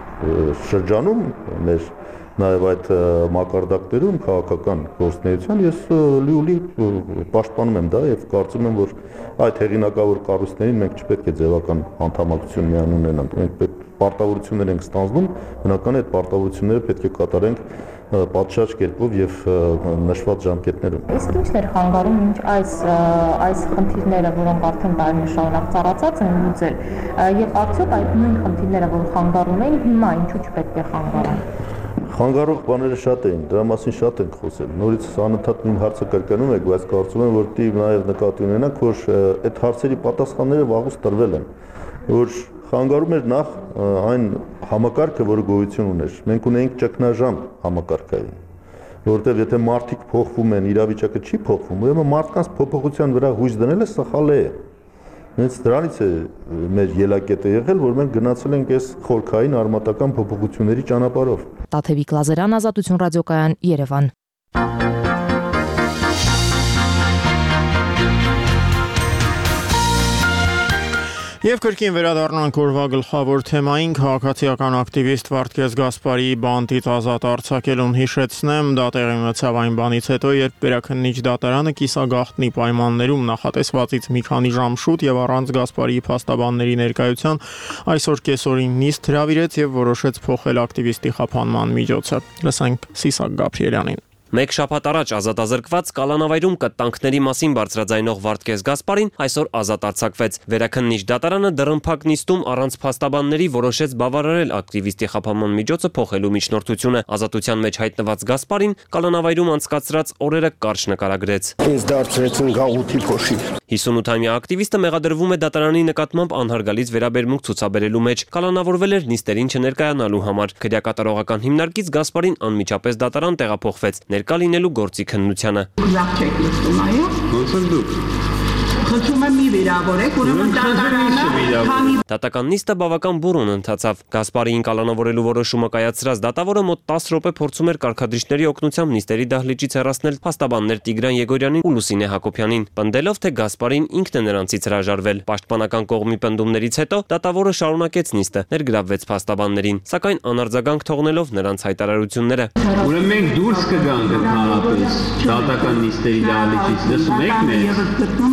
շրջանում մեր նաև այդ մակարդակներում քաղաքական գործունեության ես լիուլի պաշտպանում եմ դա եւ կարծում եմ, որ այդ հեղինակավոր կառույցներին մենք չպետք է ձևական անդամակցություն միան ունենանք։ Մենք պետք պարտավորություններ ենք ստանձնում, բնական է այդ պարտավորությունները պետք է կատարենք պատշաճ կերպով եւ նշված ժամկետներում։ Իսկ ինչն էր խանգարում ինչ այս այս խնդիրները, որոնք արդեն տարիներ շարունակ ծառացած են լուծել, եւ արդյոք այդ նույն խնդիրները, որ խանգարում էին, հիմա ինչու չպետք է խանգարեն։ Խանգարող բաները շատ էին, դրա մասին շատ ենք խոսել։ Նորից անընդհատ նույն հարցը կրկնում եք, բայց կարծում եմ, որ դի նաև նկատի ունենաք, որ այդ հարցերի պատասխանները վաղուց տրվել են, որ խանգարում էր նախ այն համակարգը, որը գոյություն ուներ։ Մենք ունեինք ճգնաժամ համակարգային, որովհետև եթե մարդիկ փոխվում են, իրավիճակը չի փոխվում, ուրեմն մարդկանց փոփոխության վրա հույս դնելը սխալ է։ Հենց դրանից է մեր ելակետը եղել, որ մենք գնացել ենք այս խորքային արմատական փոփոխությունների ճանապարհով։ Տաթևիկ Լազարյան, Ազատություն ռադիոկայան, Երևան։ Եվ կրկին վերադառնանք օրվա գլխավոր թեմային, քաղաքացիական ակտիվիստ Վարդգես Գասպարիի բանտից ազատ արձակելուն հիշեցնեմ, դա տեղի ունեցավ այն բանից հետո, երբ Վերաքննիչ դատարանը կիսագաղտնի պայմաններում նախատեսվածից մի քանի ժամ շուտ եւ առանց Գասպարիի փաստաբանների ներկայության այսօր կեսօրին նիստ հրավիրեց եւ որոշեց փոխել ակտիվիստի խափանման միջոցը։ Լսենք Սիսակ Գաբրիելյանին։ Մեկ շաբաթ առաջ ազատազրկված Կալանավայրում կտանքների մասին բարձրաձայնող Վարդգես Գասպարին այսօր ազատ արձակվեց։ Վերաքննիչ դատարանը դռնփակ նիստում առանց փաստաբանների որոշեց բավարարել ակտիվիստի խափանման միջոցը փոխելու միջնորդությունը։ Ազատության մեջ հայտնված Գասպարին Կալանավայրում անցկացրած օրերը կարճ նկարագրեց։ Ինձ դարձրեցին գաղութի փոշի։ հիսունութամյա ակտիվիստը մեղադրվում է դատարանի նկատմամբ անհարգալից վերաբերմունք ցուցաբերելու մեջ։ Կալանավորվել էր նիստերին չներկայանալու համար։ Քրեակատարողական հիմնարկից Գասպարին անմիջապես դատարան տեղափոխվեց ներկա լինելու գործի քննությանը։ Լավ չեք լսում, այո։ Ոնց դուք։ Խնդրում եմ մի վիրավորեք, ուրեմն դատարանը Դատական նիստը բավական բուրոն ընթացավ։ Գասպարիին կալանավորելու որոշումը կայացրած դատավորը մոտ տասը րոպե փորձում էր կարգադրիչների օգնությամբ նիստերի դահլիճից հեռացնել փաստաբաններ Տիգրան Եգորյանին ու Լուսինե Հակոբյանին, պնդելով, թե Գասպարին ինքն է նրանցից հրաժարվել։ Պաշտպանական կողմի պնդումներից հետո դատավորը շարունակեց նիստը, ներգրավվեց փաստաբաններին, սակայն անարձագանք թողնելով նրանց հայտարարությունները։ Ուրեմն մենք դուրս կգանք ընդհանրապես դատական նիստերի դահլիճից, լսում եք մեզ։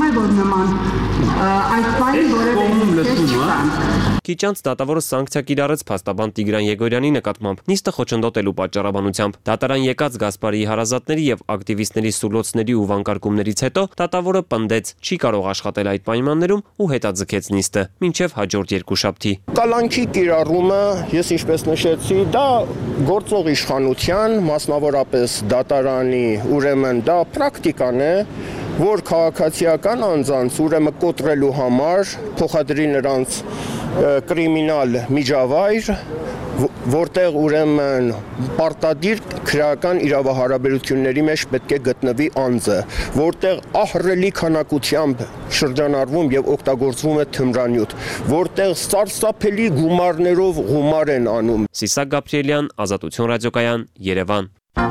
նման այս բանի որևէ Քիչ անց դատավորը սանկցիա կիրառեց փաստաբան Տիգրան Եգորյանի նկատմամբ նիստը խոչընդոտելու պատճառաբանությամբ։ Դատարան եկած Գասպարիի հարազատների եւ ակտիվիստների սուլոցների ու վանկարկումներից հետո դատավորը պնդեց չի կարող աշխատել այդ պայմաններում ու հետաձգեց նիստը մինչեւ հաջորդ երկուշաբթի։ Կալանքի կիրառումը, ես ինչպես նշեցի, դա գործող իշխանության, մասնավորապես դատարանի, ուրեմն դա պրակտիկան է, որ քաղաքացիական անձանց ուրեմն կոտրելու համար փոխադրի նրանց կրիմինալ միջավայր, որտեղ ուրեմն պարտադիր քրեական իրավահարաբերությունների մեջ պետք է գտնվի անձը, որտեղ ահռելի քանակությամբ շրջանառվում եւ օգտագործվում է թմրանյութ, որտեղ սարսափելի գումարներով գումար են անում։ Սիսակ Գաբրիելյան, Ազատություն ռադիոկայան, Երևան։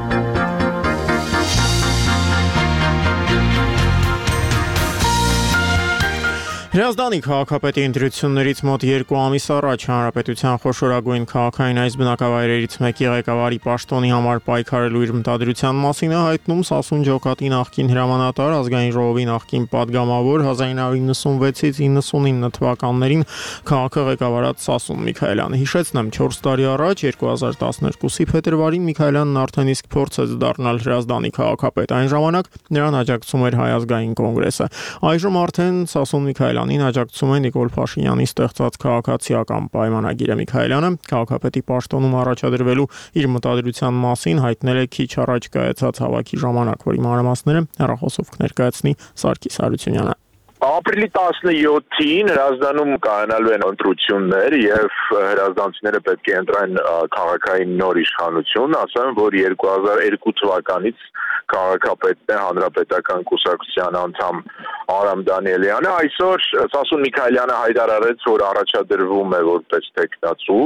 Հրազդանի քաղաքապետի ընտրություններից մոտ երկու ամիս առաջ Հանրապետության խոշորագույն քաղաքային այս բնակավայրերից մեկի ղեկավարի պաշտոնի համար պայքարելու իր մտադրության մասին է հայտնում Սասուն ջոկատի նախկին հրամանատար, ազգային ժողովի նախկին падգամավոր, հազար նույն հարյուր նվսունվեցից իննսունինը թվականներին քաղաքը ղեկավարած Սասուն Միքայելյանը։ Հիշեցնեմ, չորս տարի առաջ երկու հազար տասներկուսի փետրվարին Միքայելյանն արդեն իսկ փորձեց դառնալ Հրազդանի քաղաքապետ։ Այն ժամանակ նրան աջակցում էր Հայ ազգային կոնգրեսը։ Այժմ արդեն Սասուն Միքայելյանին աջակցում է Նիկոլ Փաշինյանի ստեղծած քաղաքացիական պայմանագիրը։ Միքայելյանը քաղաքապետի պաշտոնում առաջադրվելու իր մտադրության մասին հայտնել է քիչ առաջ կայացած հավաքի ժամանակ, որի մանրամասները հեռախոսով կներկայացնի Սարգիս Հարությունյանը։ Ապրիլի տասնյոթին Հրազդանում կայանալու են ընտրություններ եւ հրազդանցիները պետք է ընտրեն քաղաքային նոր իշխանություն, ասեմ, որ երկու հազար երկու թվականից քաղաքապետն է հանրապետական կուսակցության անդամ Արամ Դանիելյանը։ Այսօր Սասուն Միքայելյանը հայտարարեց, որ առաջադրվում է որպես տեխնացու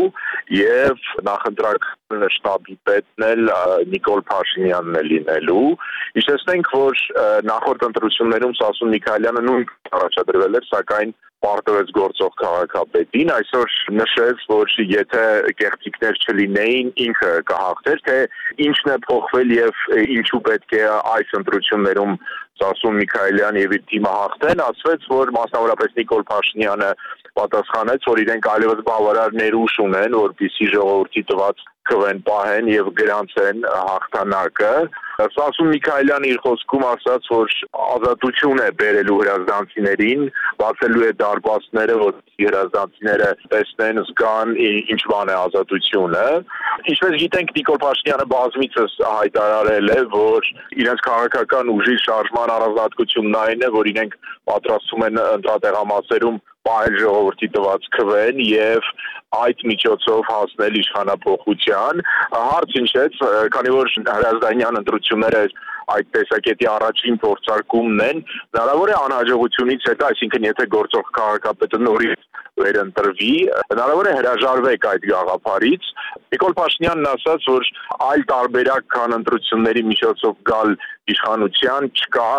եւ նախընտրական շտաբի պետն էլ Նիկոլ Փաշինյանն է լինելու։ Հիշեցնենք, որ նախորդ ընտրություններում Սասուն Միքայելյանը նույն առաջադրվել էր, սակայն պարտվեց գործող քաղաքապետին, այսօր նշեց, որ եթե կեղծիքներ չլինեին, ինքը կհաղթեր, թե ինչն է փոխվել եւ ինչու պետք է այս ընտրություններում Սասուն Միքայելյան եւ իր թիմը հաղթեն, ասվեց, որ մասնավորապես Նիկոլ Փաշինյանը պատասխանեց, որ իրենք այլևս բավարար ներուժ ունեն, որպեսզի ժողովրդի տված քվեն պահեն եւ գրանցեն հաղթանակը։ Սասուն Միքայելյանը իր խոսքում ասաց, որ ազատություն է բերելու հրազդանցիներին, բացելու է դարպասները, որ հրազդանցիները տեսնեն, զգան ինչ բան է ազատությունը։ Ինչպես գիտենք, Նիկոլ Փաշինյանը բազմիցս հայտարարել է, որ իրենց քաղաքական ուժի շարժման առանձնահատկությունն այն է, որ իրենք պատրաստում են ընտրատեղամասերում պահել ժողովրդի տված քվեն եւ այդ միջոցով հասնել իշխանափոխության։ Հարց ինչեց, քանի որ հրազդանյան ընտրությունները այդ տեսակետի առաջին փորձարկումն են, հնարավոր է անհաջողությունից հետո, այսինքն եթե գործող քաղաքապետը նորից վերընտրվի, հնարավոր է հրաժարվեք այդ գաղափարից։ Նիկոլ Փաշինյանն ասաց, որ այլ տարբերակ քան ընտրությունների միջոցով գալ իշխանության չկա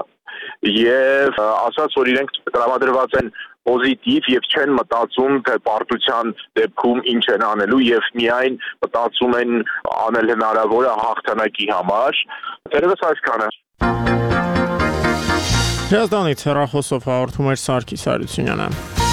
եւ ասաց, որ իրենք տրամադրված են պոզիտիվ եւ չեն մտածում թե պարտության դեպքում ինչ են անելու եւ միայն մտածում են անել հնարավորը հաղթանակի համար։ Դերևս այսքանը։ Հրազդանից հեռախոսով հաղորդում էր Սարգիս Հարությունյանը։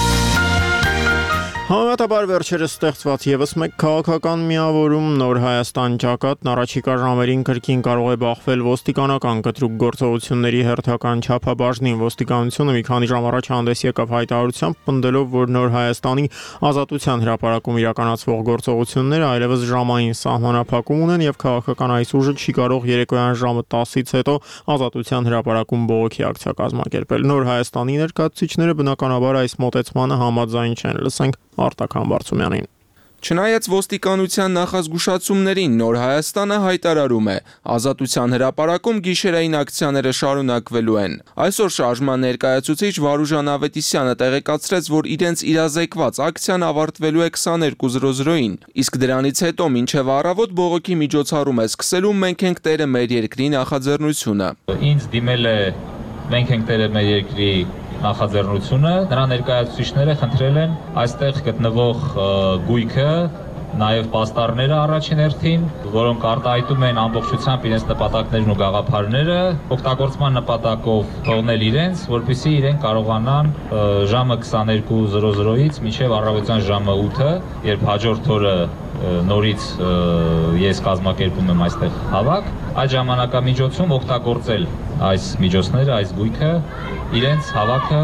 Համեմատաբար վերջերս ստեղծված եւս մեկ քաղաքական միավորում Նոր Հայաստան ճակատն առաջիկա ժամերին կրկին կարող է բախվել ոստիկանական կտրուկ գործողությունների հերթական չափաբաժնին։ Ոստիկանությունը մի քանի ժամ առաջ հանդես եկավ հայտարարությամբ, պնդելով, որ Նոր Հայաստանի Ազատության հրապարակում իրականացվող գործողությունները այլևս ժամային սահմանափակում ունեն եւ քաղաքական այս ուժը չի կարող երեկոյան ժամը տասից հետո Ազատության հրապարակում բողոքի ակցիա կազմակերպել։ Նոր Հայաստանի ներկայացուցիչները բնականաբար այս մոտեցմանը համաձայն չեն։ Լսենք Արտակ Համբարձումյանին։ Չնայած ոստիկանության նախազգուշացումներին, Նոր Հայաստանը հայտարարում է, Ազատության հրապարակում գիշերային ակցիաները շարունակվելու են։ Այսօր շարժման ներկայացուցիչ Վարուժան Ավետիսյանը տեղեկացրեց, որ իրենց իրազեկված ակցիան ավարտվելու է քսաներկու զրո զրոին, իսկ դրանից հետո մինչև առավոտ բողոքի միջոցառում է սկսելու «Մենք ենք տերը մեր երկրի» նախաձեռնությունը։ Ինձ դիմել է «Մենք ենք տերը մեր երկրի» նախաձեռնությունը, նրա ներկայացուցիչները խնդրել են այստեղ գտնվող գույքը նաև պաստառները առաջին հերթին, որոնք արտահայտում են ամբողջությամբ իրենց նպատակներն ու գաղափարները, օգտագործման նպատակով թողնել իրենց, որպեսզի իրենք կարողանան ժամը քսաներկու զրո զրոից մինչև առավոտյան ժամը ութը, երբ հաջորդ օրը նորից ես կազմակերպում եմ այստեղ հավաք, այդ ժամանակամիջոցում օգտագործել այս միջոցները, այս գույքը իրենց հավաքը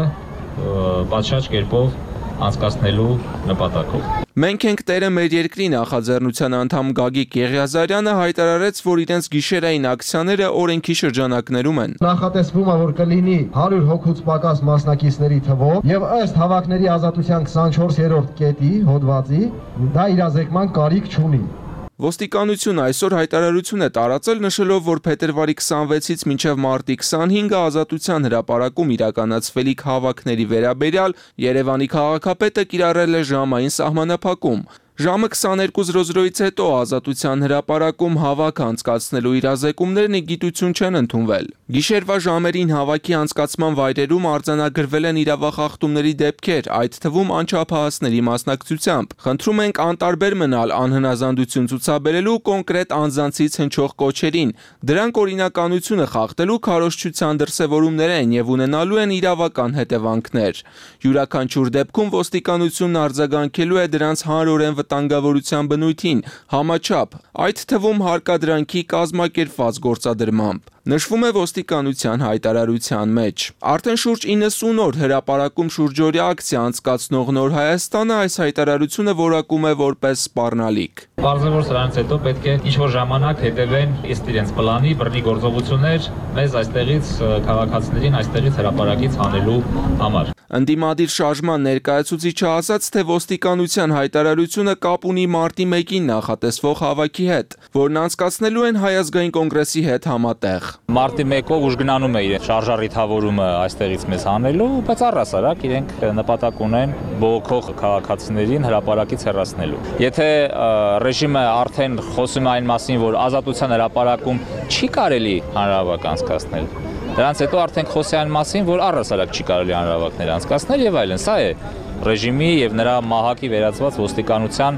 պատշաճ կերպով անցկացնելու նպատակով։ Մենք ենք տերը մեր երկրի նախաձեռնության անդամ Գագիկ Եղիազարյանը հայտարարեց, որ իրենց գիշերային ակցիաները օրենքի շրջանակներում են։ Նախատեսվում է, որ կլինի հարյուր հոգուց պակաս մասնակիցների թվով եւ ըստ հավաքների ազատության քսանչորսերորդ կետի հոդվածի դա իրազեկման կարիք չունի։ Ոստիկանությունը այսօր հայտարարություն է տարածել նշելով, որ փետրվարի քսանվեցից մինչև մարտի քսանհինգը ազատության հրապարակում իրականացվելիք հավաքների վերաբերյալ Երևանի քաղաքապետը կիրառել է ժամային սահմանափակում։ Ժամը քսաներկու զրո զրոից հետո ազատության հրապարակում հավաք անցկացնելու իրազեկումներն ի գիտություն չեն ընդունվել։ Գիշերվա ժամերին հավաքի անցկացման վայրերում արձանագրվել են իրավախախտումների դեպքեր, այդ թվում անչափահասների մասնակցությամբ։ Խնդրում ենք անտարբեր մնալ անհնազանդություն ցուցաբերելու կոնկրետ անձանցից հնչող կոչերին։ Դրանք օրինականությունը խախտելու քարոզչության դրսևորումներ են եւ ունենալու են իրավական հետևանքներ։ Յուրաքանչյուր դեպքում ոստիկանությունն արձագանքելու է դրանց հանրորեն վտանգավորության բնույթին, համաչափ, այդ թվում հարկադրանքի կազմակերպված գործադրմամբ։ Նշվում է ոստիկանության հայտարարության մեջ։ Արդեն շուրջ իննսուն օր հրապարակում շուրջօրյա ակցիա անցկացնող Նոր Հայաստանը այս հայտարարությունը որակում է որպես սպառնալիք։ Պարզե որ սրանից հետո պետք է ինչ-որ ժամանակ հետևեն ըստ իրենց պլանի բռնի գործողություններ մեզ այստեղից քաղաքացիներին այստեղից հրապարակից հանելու համար։ Ընդդիմադիր շարժման ներկայացուցիչը ասաց, թե ոստիկանության հայտարարությունը կապ ունի մարտի մեկին նախատեսվող հավաքի հետ, որն անցկացնելու են Հայ ազգային կոնգրեսի հետ համատեղ։ Մարտի մեկով ուժգնանում է իրենց շարժառիթավորումը այստեղից մեզ հանելու, բայց առհասարակ իրենք նպատակ ունեն բողոքող քաղաքացիներին հրապարակից հեռացնելու։ Եթե ռեժիմը արդեն խոսում է այն մասին, որ ազատության հրապարակում չի կարելի հանրահավաք անցկացնել, դրանց հետո արդեն խոսի այն մասին, որ առհասարակ չի կարելի հանրահավաքներ անցկացնել եւ այլն։ Սա է ռեժիմի եւ նրա մահակի վերածված ոստիկանության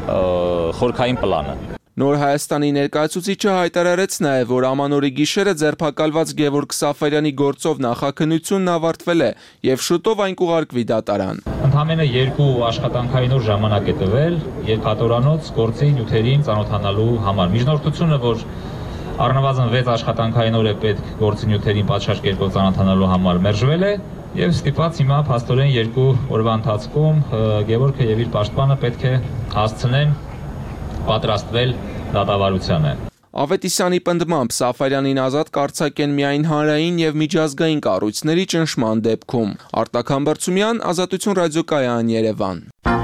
խորքային պլանը։ Նոր Հայաստանի ներկայացուցիչը հայտարարեց նաև, որ ամանորի գիշերը ձերբակալված Գևորգ Սաֆարյանի գործով նախաքննությունն ավարտվել է եւ շուտով այն կուղարկվի դատարան։ Ընդամենը երկու աշխատանքային օր ժամանակ է տվել երկաթորանոց գործի նյութերին ծանոթանալու համար։ Միջնորդությունը, որ առնվազն վեց աշխատանքային օր է պետք գործի նյութերին պատշաճ կերպով ծանոթանալու համար, մերժվել է եւ ստիպված հիմա փաստորեն երկու օրվա ընթացքում Գևորգը եւ իր պաշտպանը պետք է հասցնեն պատրաստվել դատավարությանը։ Ավետիսյանի պնդմամբ Սաֆարյանին ազատ կարձակեն միայն հանրային եւ միջազգային կառույցների ճնշման դեպքում։ Արտակ Համբարձումյան, Ազատություն ռադիոկայան, Երևան։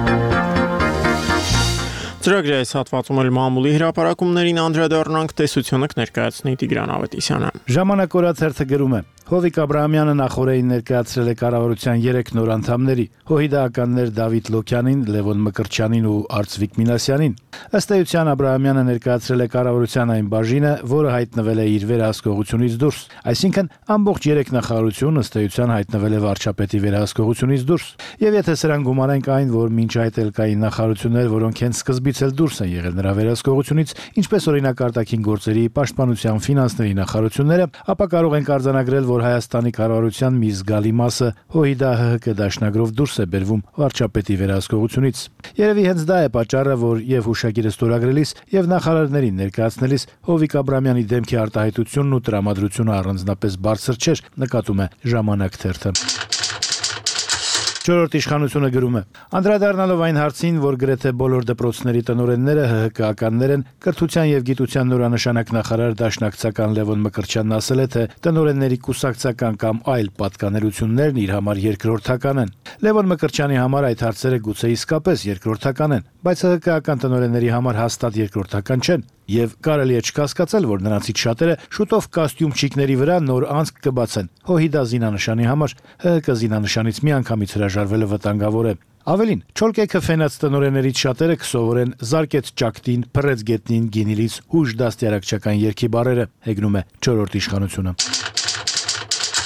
Ծրագրի այս հատվածում էլ մամուլի հրապարակումներին անդրադառնանք, տեսությունը կներկայացնի Տիգրան Ավետիսյանը։ Ժամանակ օրաթերթը գրում է. Հովիկ Աբրահամյանը նախորդին ներկայացրել է կառավարության երեք նոր անդամների՝ հոհիդականներ Դավիթ Լոքյանին, Լևոն Մկրտչյանին ու Արծվիկ Մինասյանին։ Ըստ էության Աբրահամյանը ներկայացրել է կառավարության այն բաժինը, որը հայտնվել է իր վերահսկողությունից դուրս, այսինքն ամբողջ երեք նախարարություն ըստ էության հայտնվել է վարչապետի վերահսկողությունից դուրս։ Եվ եթե սրան գումարենք այն, որ մինչ այդ էլ կային նախարարություններ, որոնք հենց սկզբից էլ դուրս են եղել նրա վերահսկողությունից, ինչպես օրինակ արտաքին գործերի, պաշտպանության, ֆինանսների նախարարությունները, ապա կարող ենք արձանագրել, որ Հայաստանի կառավարության մի զգալի մասը ՀՅԴ դաշնագրով դուրս է բերվում վարչապետի վերահսկողությունից։ Երևի հենց դա է պատճառը, որ եւ հուշագիրը ստորագրելիս եւ նախարարներին ներկայացնելիս Հովիկ Աբրահամյանի դեմքի արտահայտությունն ու տրամադրությունը առանձնապես բարձր չէր, նկատում է Ժամանակ թերթը։ Չորրորդ իշխանությունը գրում է. Անդրադառնալով այն հարցին, որ գրեթե բոլոր դպրոցների տնօրենները ՀՀԿ-ականներ են, կրթության եւ գիտության նորանշանակ նախարար դաշնակցական Լևոն Մկրտչյանն ասել է, թե տնօրենների կուսակցական կամ այլ պատկանելություններն իր համար երկրորդական են։ Լևոն Մկրտչյանի համար այդ հարցերը գուցե իսկապես երկրորդական են, բայց ՀՀԿ-ական տնօրենների համար հաստատ երկրորդական չեն։ Եվ կարելի է չկասկածել, որ նրանցից շատերը շուտով կոստյումչիկների վրա նոր անցք կբացեն ՀՅԴ զինանշանի համար, ՀՀԿ զինանշանից միանգամից հրաժարվելը վտանգավոր է։ Ավելին, չոլկեքը ֆենած տնօրեններից շատերը կսովորեն զարկեց ճակտին, փռեց գետնին գինիլից հուշ դաստիարակչական երգի բառերը, հեգնում է չորրորդ իշխանությունը։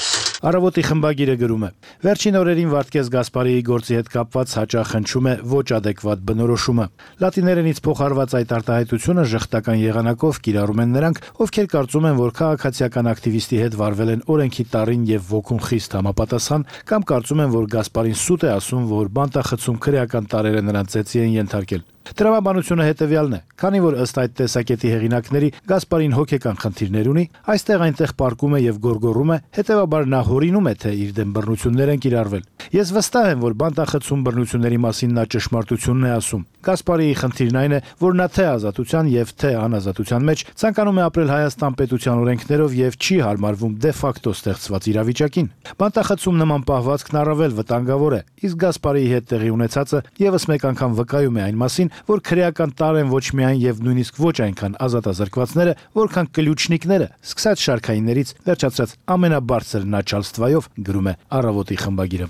Առավոտի խմբագիրը գրում է. Վերջին օրերին Վարդգես Գասպարիի գործի հետ կապված հաճախ հնչում է ոչ adekvat բնորոշումը։ Լատիներենից փոխարված այդ արտահայտությունը ժխտական եղանակով կիրառում են նրանք, ովքեր կարծում են, որ քաղաքացիական ակտիվիստի հետ վարվել են օրենքի տառին եւ ոգուն խիստ համապատասխան, կամ կարծում են, որ Գասպարին սուտ է ասում, որ բանտախցում քրեական տարերը նրան ծեծի են ենթարկել։ Տրամաբանությունը հետևյալն է. քանի որ ըստ այդ տեսակետի հեղինակների Գասպարին հոգեկան խնդիրներ ունի, այստեղ այնտեղ պարկում է եւ գորգորում է, հետեւաբար նա հորինում է, թե իր դեմ բռնություններ են կիրառվել։ Ես վստահ եմ, որ բանտախցում բռնությունների մասին նա ճշմարտությունն է ասում։ Գասպարիի խնդիրն այն է, որ նա թե ազատության եւ թե անազատության մեջ ցանկանում է ապրել Հայաստան պետության օրենքներով եւ չի հարմարվում դե ֆակտո ստեղծված իրավիճակին։ Բանտախցում նման պահվածքն առավել վտանգավոր է, իսկ Գասպարիի հետ տեղի ունեցածը եւս մեկ անգամ վկայում է այն մասին, որ քրեական տար են ոչ միայն եւ նույնիսկ ոչ այնքան ազատազրկվածները, որքան կլյուչնիկները, սկսած շարքայիններից վերջացրած ամենաբարձր նաչալստվայով, գրում է Առավոտի խմբագիրը։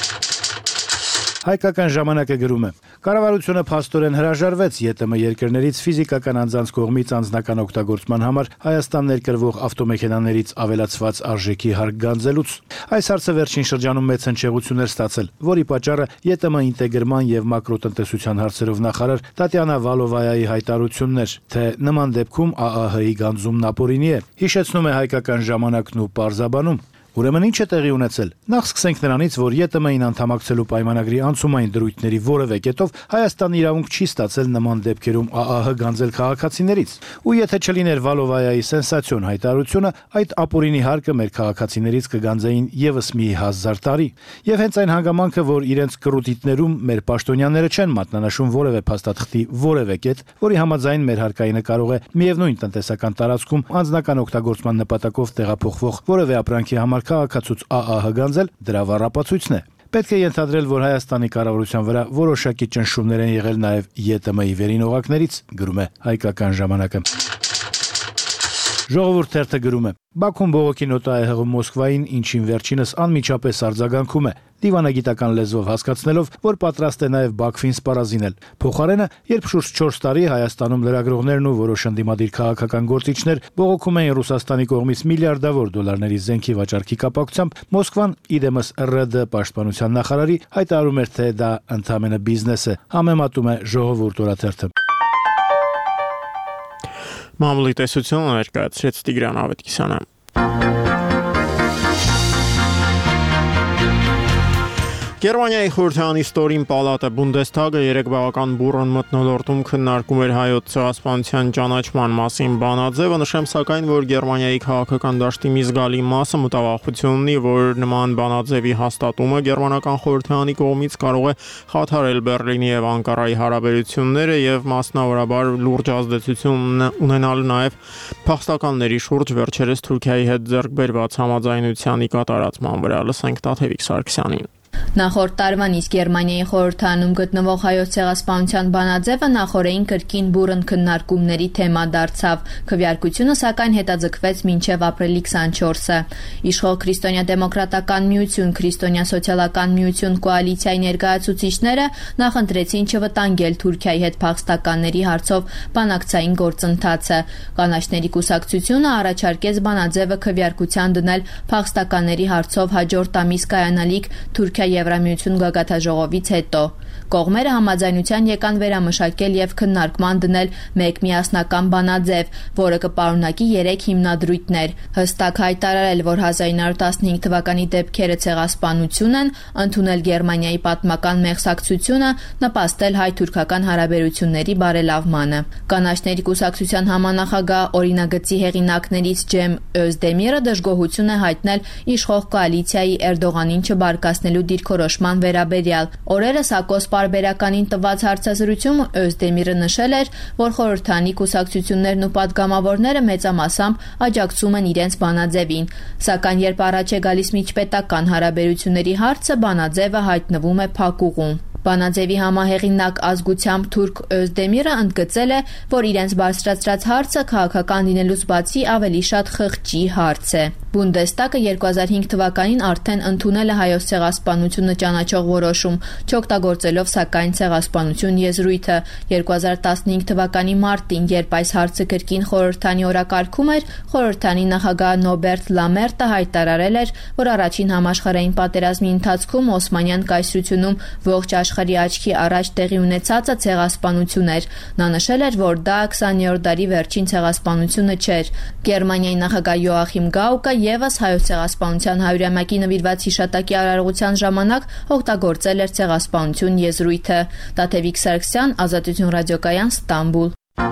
Հայկական ժամանակը գրում է. Կառավարությունը փաստորեն հրաժարվեց ԵՏՄ երկրներից ֆիզիկական անձանց կողմից անձնական օգտագործման համար Հայաստան ներկրվող ավտոմեքենաներից ավելացված արժեքի հարկ գանձելուց։ Այս հարցը վերջին շրջանում մեծ հնչեղություն էր ստացել, որի պատճառը ԵՏՄ ինտեգրման եւ մակրոտնտեսության հարցերով նախարար Տատյանա Վալովայայի հայտարարությունն էր, թե նման դեպքում ԱԱՀ-ի գանձումն ապօրինի է։ Հիշեցնում է Հայկական ժամանակն ու պարզաբանում. Ուրեմն ինչ է տեղի ունեցել։ Նախ սկսենք նրանից, որ ԵՏՄ-ին անդամակցելու պայմանագրի անցումային դրույթների որևէ կետով Հայաստանը իրավունք չի ստացել նման դեպքերում ԱԱՀ գանձել քաղաքացիներից։ Ու եթե չլիներ Վալովայայի սենսացիոն հայտարարությունը, այդ ապօրինի հարկը մեր քաղաքացիներից կգանձեին եւս մի հազար տարի։ Եվ հենց այն հանգամանքը, որ իրենց կռուտիտներում մեր պաշտոնյաները չեն մատնանշում որևէ փաստաթղթի որևէ կետ, որի համաձայն մեր հարկայինը կարող է միևնույն տնտեսական տարածքում անձնական օգտագործման նպատակով տեղափոխվող որևէ ապրանքի համար քաղաքացուց ԱԱՀ գանձել, դրա վառապացույցն է։ Պետք է ենթադրել, որ Հայաստանի կառավարության վրա որոշակի ճնշումներ են եղել նաև ԵՏՄ-ի վերին օղակներից, գրում է Հայկական ժամանակը։ Ժողովուրդ թերթը գրում է. Բաքուն բողոքի նոտա է հղում Մոսկվային, ինչին վերջինս անմիջապես արձագանքում է, դիվանագիտական լեզվով հասկացնելով, որ պատրաստ է նաև Բաքվին սպառազինել։ Փոխարենը, երբ շուրջ չորս տարի Հայաստանում լրագրողներն ու որոշ ընդդիմադիր քաղաքական գործիչներ բողոքում էին Ռուսաստանի կողմից միլիարդավոր դոլարների զենքի վաճառքի կապակցությամբ, Մոսկվան իդեմս ՌԴ պաշտպանության նախարարի հայտարարում էր, թե դա ընդհանրապես բիզնես է, համեմատում է Ժողովուրդ օրաթերթը։ Մամուլի տեսությունը ներկայացրեց Տիգրան Ավետիսյանը։ Գերմանիայի խորհրդարանի ստորին պալատը Բունդեսթագը երեկվական բուռն մթնոլորտում քննարկում էր հայոց ցեղասպանության ճանաչման մասին բանաձևը, նշեմ սակայն, որ Գերմանիայի քաղաքական դաշտի մի զգալի մասը մտավախություն ունի, որ նման բանաձևի հաստատումը գերմանական խորհրդարանի կողմից կարող է խաթարել Բեռլինի եւ Անկարայի հարաբերությունները եւ մասնավորաբար լուրջ ազդեցություն ունենալ նաեւ փախստականների շուրջ վերջերս Թուրքիայի հետ ձեռք բերված համաձայնությանի կատարածման վրա։ Լսենք Տաթևիկ Սարգսյանին։ Նախորդ տարվան իսկ Գերմանիայի խորհրդարանում գտնվող հայոց ցեղասպանության բանաձևը նախորդին կրկին բուռն քննարկումների թեմա դարձավ։ Քվեարկությունը սակայն հետաձգվեց մինչև ապրիլի քսանչորսը։ Իշխող Քրիստոնյա-դեմոկրատական միություն, Քրիստոնյա-սոցիալական միություն կոալիցիայի ներկայացուցիչները նախընտրեցին չվտանգել Թուրքիայի հետ փախստականների հարցով բանակցային գործընթացը։ Կանաչների կուսակցությունը առաջարկեց բանաձևը քվեարկության դնել փախստականների հարցով հաջորդ ամիս կայանալիք Թուրքիա Եվրամիություն գագաթաժողովից հետո։ Կողմերը համաձայնության եկան վերամշակել եւ քննարկման դնել մեկ միասնական բանաձև, որը կպարունակի երեք հիմնադրույթներ։ Հստակ հայտարարել, որ հազար ինը հարյուր տասնհինգ թվականի դեպքերը ցեղասպանություն են, ընդունել Գերմանիայի պատմական մեղսակցությունը, նպաստել հայ-թուրքական հարաբերությունների բարելավմանը։ Կանաչների կուսակցության համանախագահ օրինագծի հեղինակներից Ջեմ Özdemir-ը դժգոհություն է հայտնել իշխող կոալիցիայի Էրդողանին չբարկացնելու դիրքորոշման վերաբերյալ։ Օրերս Ակոս պարբերականին տված հարցազրույցում Özdemir-ը նշել էր, որ խորհրդարանի կուսակցություններն ու պատգամավորները մեծամասամբ աջակցում են իրենց բանաձևին, սակայն երբ առաջ է գալիս միջպետական հարաբերությունների հարցը, բանաձևը հայտնվում է փակուղում։ Բանաձևի համահեղինակ ազգությամբ Թուրք Özdemir-ը ընդգծել է, որ իրենց բարձրացրած հարցը քաղաքական լինելուց բացի ավելի շատ խղճի հարց է։ Բունդեստագը երկու հազար հինգ թվականին արդեն ընդունել է հայոց ցեղասպանությունը ճանաչող որոշում, չօգտագործելով սակայն ցեղասպանություն եզրույթը։ երկու հազար տասնհինգ թվականի մարտին, երբ այս հարցը կրկին խորհրդանի օրակարգում էր, խորհրդանի նախագահ Նոբերտ Լամերտը հայտարարել էր, որ առաջին համաշխարհային պատերազմի ընթացքում Օսմանյան կայսրությունում ողջ աշխարհի աչքի առաջ տեղի ունեցածը ցեղասպանություն էր։ Նա նշել էր, որ դա քսաներորդ դարի վերջին ցեղասպանությունը չէր։ Գերմանիայի նախագահ Յոախիմ Գաուկը եւս հայոց ցեղասպանության հարյուրամյակի նվիրված հիշատակի արարողության ժամանակ օգտագործել էր ցեղասպանություն եզրույթը։ Տաթևիկ Սարգսյան, Ազատություն ռադիոկայան, Ստամբուլ։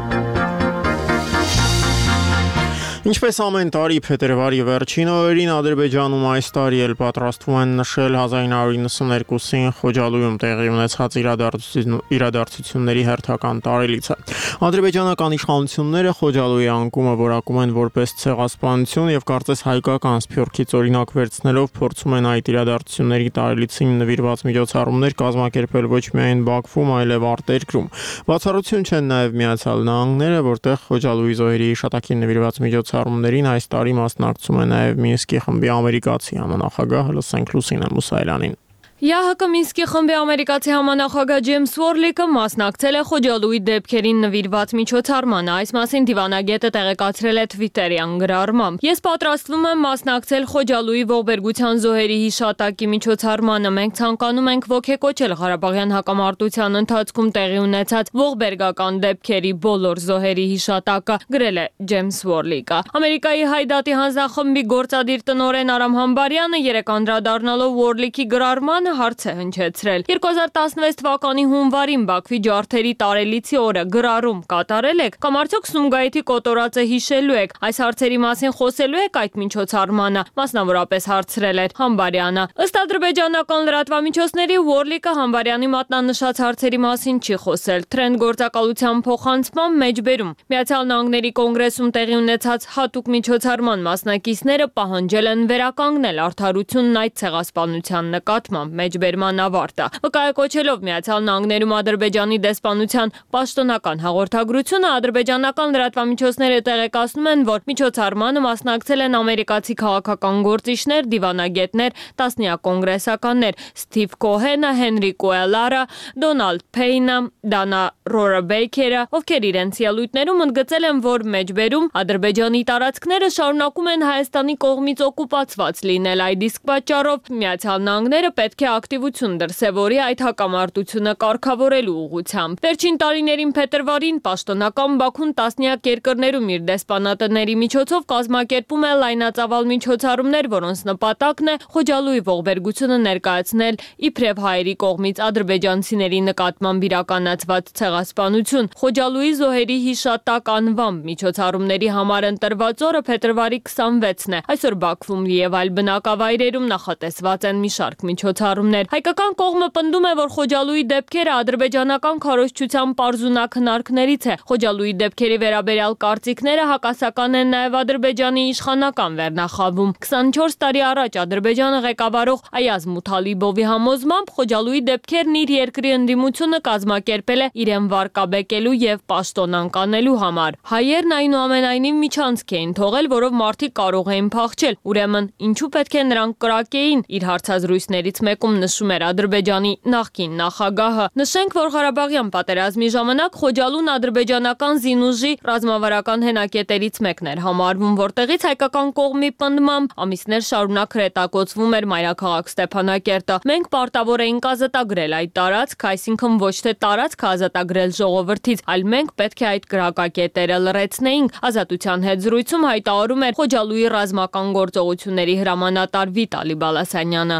Ինչպես ամեն տարի փետրվարի վերջին օրերին Ադրբեջանում այս տարի էլ պատրաստվում են նշել հազար ինը հարյուր նվսաներկուսին Խոջալույում տեղի ունեցած իրադարձությունների հերթական տարելիցը։ Ադրբեջանական իշխանությունները Խոջալույի անկումը որակում են որպես ցեղասպանություն եւ կարծես հայկական սփյուռքից օրինակ վերցնելով փորձում են այդ իրադարձությունների տարելիցին նվիրված միջոցառումներ կազմակերպել ոչ միայն Բաքվում, այլև արտերկրում։ Բացառություն չեն նաեւ Միացյալ Նահանգները, որտեղ Խոջալույի զոհերի հիշատակին նվիրված միջոցառումներին այս տարի մասնակցում է նաև Մինսկի խմբի ամերիկացի համանախագահ, լսենք Լուսինե Մուսայելյանին։ ԵԱՀԿ Մինսկի խմբի ամերիկացի համանախագահ Ջեյմս Վորլիկը մասնակցել է Խոջալույի դեպքերին նվիրված միջոցառմանը։ Այս մասին դիվանագետը տեղեկացրել է Twitter-յան գրառմամբ։ Ես պատրաստվում եմ մասնակցել Խոջալույի ողբերգության զոհերի հիշատակի միջոցառմանը։ Մենք ցանկանում ենք ոգեկոչել Ղարաբաղյան հակամարտության ընթացքում տեղի ունեցած ողբերգական դեպքերի բոլոր զոհերի հիշատակը, գրել է Ջեյմս Վորլիկը։ Ամերիկայի Հայդատի հանձնախմբի գործադիր տնօրեն Արամ Համբարյանը երեկ անդրադառնալով Վորլիկի գրառմանը հարց է հնչեցրել։ երկու հազար տասնվեց թվականի հունվարին Բաքվի ջարդերի տարելիցի օրը գրառում կատարել եք կամ արդյոք Սումգայիթի կոտորածը հիշելու եք։ Այս հարցերի մասին խոսելու եք այդ միջոցառմանը, մասնավորապես հարցրել էր Համբարյանը։ Ըստ ադրբեջանական լրատվամիջոցների Վորլիկը Համբարյանի մատնանշած հարցերի մասին չի խոսել։ Թրենդ գործակալության փոխանցման մեջբերում Միացյալ Նահանգների կոնգրեսում տեղի ունեցած հատուկ միջոցառման մասնակիցները պահանջել են վերականգնել արդարությունն այդ ցեղասպանության նկատմամբ մեջբերման ավարտը։ Վկայակոչելով Միացյալ Նահանգներում Ադրբեջանի դեսպանության պաշտոնական հաղորդագրությունը, ադրբեջանական լրատվամիջոցները տեղեկացնում են, որ միջոցառմանը մասնակցել են ամերիկացի քաղաքական գործիչներ, դիվանագետներ, տասնյակ կոնգրեսականներ՝ Սթիվ Քոհենը, Հենրի Կոելարը, Դոնալդ Փեյնը, Դանա Ռորա Բեյքերը, ովքեր իրենց ելույթներում ընդգծել են, որ մեջբերում Ադրբեջանի տարածքները շարունակում են Հայաստանի կողմից օկուպացված լինել։ Այդ իսկ պատճառով Միացյալ Նահանգները պետք է ակտիվություն դրսևորի այդ հակամարտությունը կարգավորելու ուղղությամբ։ Վերջին տարիներին փետրվարին պաշտոնական Բաքուն տասնյակ երկրներում իր դեսպանատների միջոցով կազմակերպում է լայնածավալ միջոցառումներ, որոնց նպատակն է Խոջալույի ողբերգությունը ներկայացնել իբրև հայերի կողմից ադրբեջանցիների նկատմամբ իրականացված ցեղասպանություն։ Խոջալույի զոհերի հիշատակ անվամբ միջոցառումների համար ընտրված օրը փետրվարի քսանվեցն է։ Այսօր Բաքվում եւ այլ բնակավայրերում նախատեսված են մի շարք միջոցառումներ։ Հայկական կողմը պնդում է, որ Խոջալույի դեպքերը ադրբեջանական քարոզչության պարզունակ հնարքներից է։ Խոջալույի դեպքերի վերաբերյալ կարծիքները հակասական են նաև Ադրբեջանի իշխանական վերնախավում։ քսանչորս տարի առաջ Ադրբեջանը ղեկավարող Այազ Մութալիբովի համոզմամբ Խոջալույի դեպքերն իր երկրի ընդդիմությունը կազմակերպել է իրեն վարկաբեկելու եւ պաշտոնան կանելու համար։ Հայերն այնուամենայնիվ միջանցք էին թողել, որով մարդիկ կարող էին փախչել։ Ուրեմն ինչու պետք է նրանք կրակեին, իր հարցազրույցներից մեկում նշում էր Ադրբեջանի նախկին նախագահը։ Նշենք, որ Ղարաբաղյան պատերազմի ժամանակ Խոջալուն ադրբեջանական զինուժի ռազմավարական հենակետերից մեկն էր համարվում, որտեղից հայկական կողմի պնդմամբ ամիսներ շարունակ հրետակոծվում էր մայրաքաղաք Ստեփանակերտը։ Մենք պարտավոր էինք ազատագրել այդ տարածք, այսինքն ոչ թե տարածքը ազատագրել ժողովրդից, այլ մենք պետք է այդ գրակակետերը լրացնեինք։ Ազատության հետ զրույցում հայտարարում էր Խոջալույի ռազմական գործողությունների հրամանատար Վիտալի Բալասանյանը։